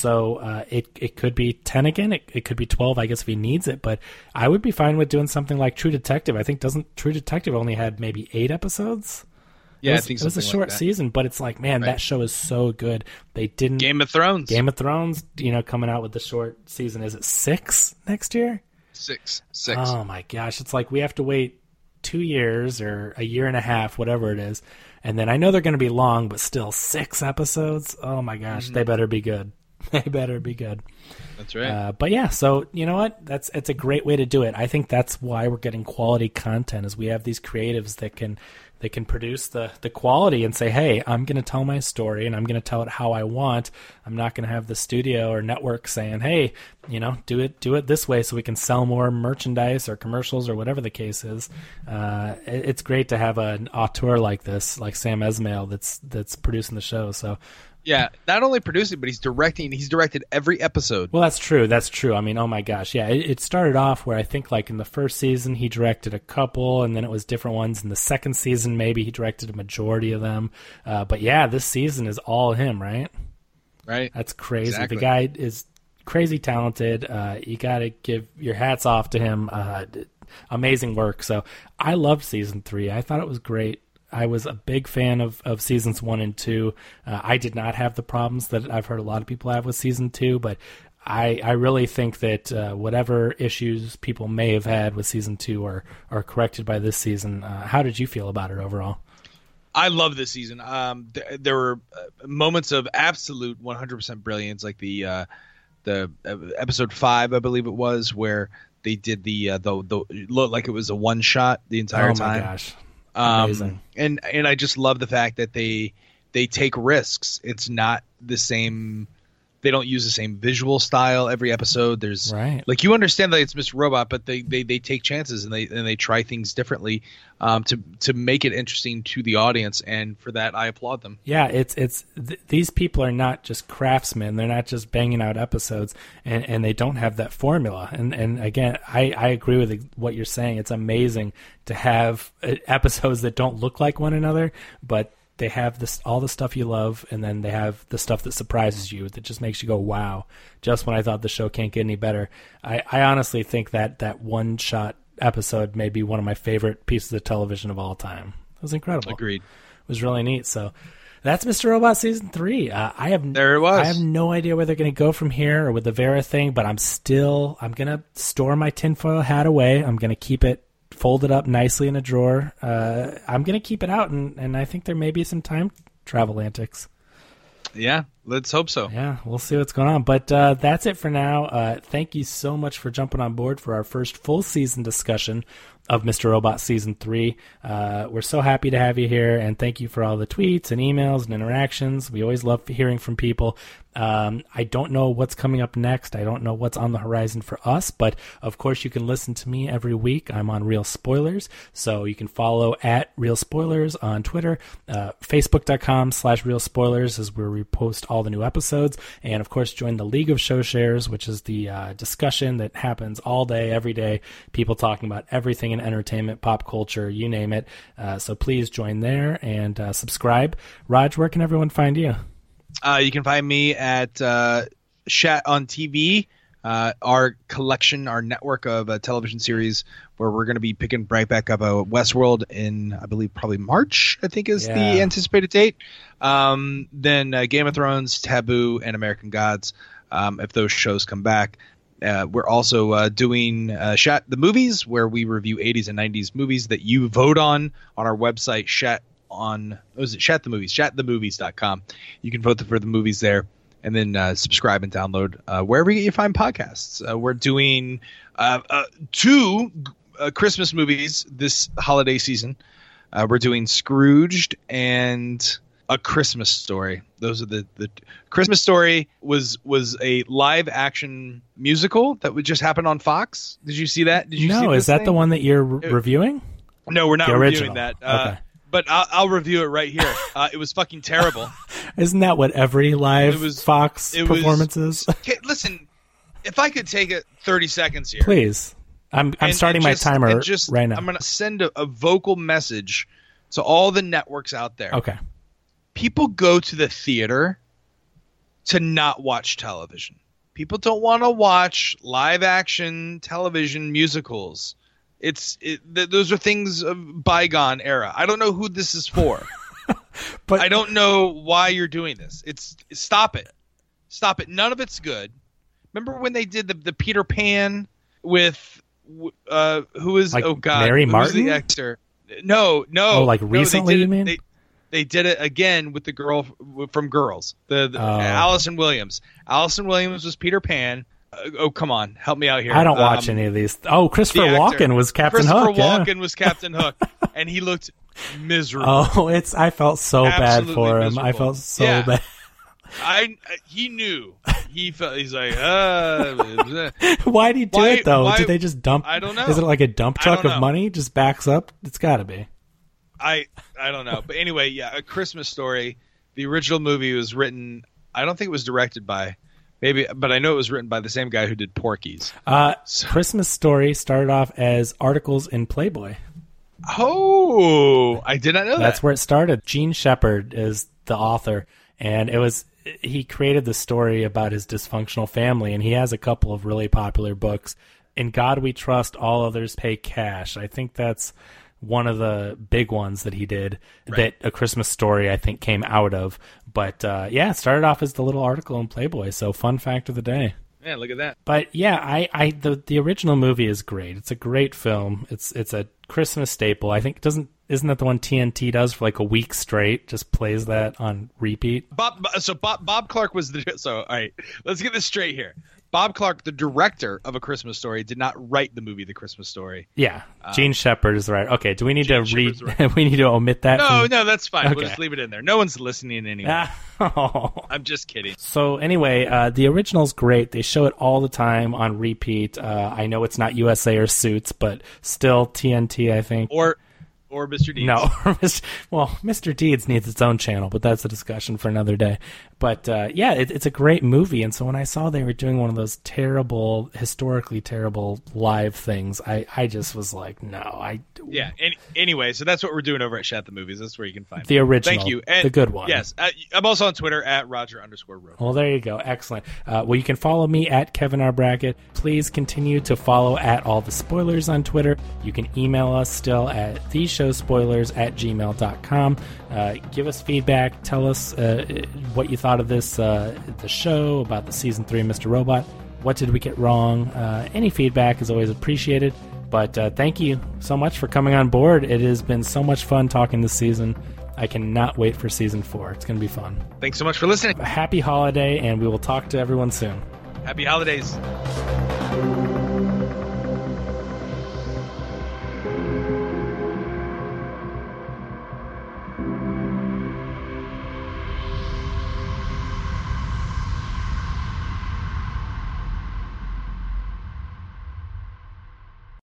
So it could be 10 again. It could be 12, I guess, if he needs it. But I would be fine with doing something like True Detective. I think True Detective only had maybe 8 episodes? Yeah, I think it was a short season, but it's like, man, that show is so good. They didn't. Game of Thrones, coming out with the short season. Is it 6 next year? 6. Oh my gosh, it's like we have to wait 2 years or a year and a half, whatever it is, and then I know they're going to be long, but still 6 episodes. Oh my gosh, They better be good. They better be good. That's right. But yeah, so you know what? It's a great way to do it. I think that's why we're getting quality content, is we have these creatives that can produce the quality and say, hey, I'm going to tell my story and I'm going to tell it how I want. I'm not going to have the studio or network saying, hey, do it this way so we can sell more merchandise or commercials or whatever the case is. It's great to have an auteur like this, like Sam Esmail, that's producing the show. So. Yeah, not only producing, but he's directing. He's directed every episode. Well, that's true. That's true. I mean, oh my gosh. Yeah, it started off where I think like in the first season he directed a couple, and then it was different ones. In the second season, maybe he directed a majority of them. But yeah, this season is all him, right? Right. That's crazy. Exactly. The guy is crazy talented. You got to give your hats off to him. Amazing work. So I loved season 3. I thought it was great. I was a big fan of seasons 1 and 2. I did not have the problems that I've heard a lot of people have with season 2, but I really think that whatever issues people may have had with season 2 are corrected by this season. How did you feel about it overall? I love this season. There were moments of absolute 100% brilliance, like the episode 5, I believe it was, where they did the look like it was a one shot the entire time. Oh my gosh. Amazing. And I just love the fact that they take risks. It's not the same. They don't use the same visual style every episode. There's right. Like, you understand that it's Mr. Robot, but they take chances and they try things differently to make it interesting to the audience. And for that, I applaud them. Yeah, these people are not just craftsmen. They're not just banging out episodes, and they don't have that formula. And again, I agree with what you're saying. It's amazing to have episodes that don't look like one another, but they have all the stuff you love, and then they have the stuff that surprises you, that just makes you go, wow, just when I thought the show can't get any better. I honestly think that one-shot episode may be one of my favorite pieces of television of all time. It was incredible. Agreed. It was really neat. So that's Mr. Robot Season 3. There it was. I have no idea where they're going to go from here or with the Vera thing, but I'm going to store my tinfoil hat away. I'm going to keep it folded up nicely in a drawer. I'm going to keep it out, and I think there may be some time travel antics. Yeah, let's hope so. Yeah, we'll see what's going on. But that's it for now. Thank you so much for jumping on board for our first full season discussion of Mr. Robot Season 3. We're so happy to have you here, and thank you for all the tweets and emails and interactions. We always love hearing from people. I don't know what's coming up next. I don't know what's on the horizon for us, but of course you can listen to me every week. I'm on Real Spoilers, so you can follow at Real Spoilers on Twitter. Facebook.com/Real Spoilers is where we post all the new episodes, and of course join the League of Show Shares, which is the discussion that happens all day, every day. People talking about everything in entertainment, pop culture, you name it. So please join there and subscribe. Raj, where can everyone find you? You can find me at Shat on TV, our collection, our network of television series, where we're going to be picking right back up Westworld in, I believe, probably March, I think is the anticipated date. Then Game of Thrones, Taboo, and American Gods, if those shows come back. We're also doing Shat the Movies, where we review 80s and 90s movies that you vote on our website, shatthemovies.com. You can vote for the movies there, and then subscribe and download wherever you find podcasts. We're doing 2 Christmas movies this holiday season. We're doing Scrooged and A Christmas Story. Those are the Christmas Story was a live action musical that would just happen on Fox. Did you see that? Did you see is that the one that you're reviewing? No, we're not reviewing that. Okay. But I'll review it right here. It was fucking terrible. Isn't that what every live Fox performance is? Listen, if I could take 30 seconds here. Please. I'm starting my timer right now. I'm going to send a vocal message to all the networks out there. Okay. People go to the theater to not watch television. People don't want to watch live action television musicals. Those are things of bygone era. I don't know who this is for. But I don't know why you're doing this. Stop it. Stop it. None of it's good. Remember when they did the Peter Pan with who is Mary Martin? Who's the actor? No. Oh, like recently, you mean? They did it again with the girl from Girls, the Allison Williams. Allison Williams was Peter Pan. Oh, come on, help me out here. I don't watch any of these. Oh, Christopher Walken was Captain Hook. Christopher Walken was Captain Hook, and he looked miserable. Oh, I felt so bad for him. Miserable. I felt so bad. He knew. He's like, why'd he do it though? Did they just dump? I don't know. Is it like a dump truck of money? Just backs up? It's got to be. I don't know. But anyway, yeah, A Christmas Story. The original movie was written. I don't think it was directed by. Maybe, but I know it was written by the same guy who did Porky's. Christmas Story started off as articles in Playboy. Oh, I did not know that. That's where it started. Gene Shepard is the author, and he created the story about his dysfunctional family, and he has a couple of really popular books. In God We Trust, All Others Pay Cash. I think that's one of the big ones that he did, that A Christmas Story, I think, came out of. But, it started off as the little article in Playboy, so fun fact of the day. Yeah, look at that. But, yeah, the original movie is great. It's a great film. It's a Christmas staple. I think isn't that the one TNT does for like a week straight? Just plays that on repeat. Bob Clark was all right, let's get this straight here. Bob Clark, the director of A Christmas Story, did not write the movie The Christmas Story. Yeah, Gene Shepard is right. Okay, do we need to read? We need to omit that? No, that's fine. Okay. We'll just leave it in there. No one's listening anyway. I'm just kidding. So anyway, the original's great. They show it all the time on repeat. I know it's not USA or Suits, but still TNT, I think. Or Mr. Deeds. No. Well, Mr. Deeds needs its own channel, but that's a discussion for another day. But, it's a great movie. And so when I saw they were doing one of those historically terrible live things, I just was like, no. Yeah, anyway, so that's what we're doing over at Chat the Movies. That's where you can find the original. Thank you. And the good one. Yes. I'm also on Twitter at Roger_Road. Well, there you go. Excellent. You can follow me at Kevin R. Brackett. Please continue to follow at All the Spoilers on Twitter. You can email us still at theshowspoilers@gmail.com. Give us feedback. Tell us what you thought of this, the show, about the season 3 Mr. Robot. What did we get wrong? Any feedback is always appreciated. But thank you so much for coming on board. It has been so much fun talking this season. I cannot wait for season 4. It's going to be fun. Thanks so much for listening. Happy holiday, and we will talk to everyone soon. Happy holidays.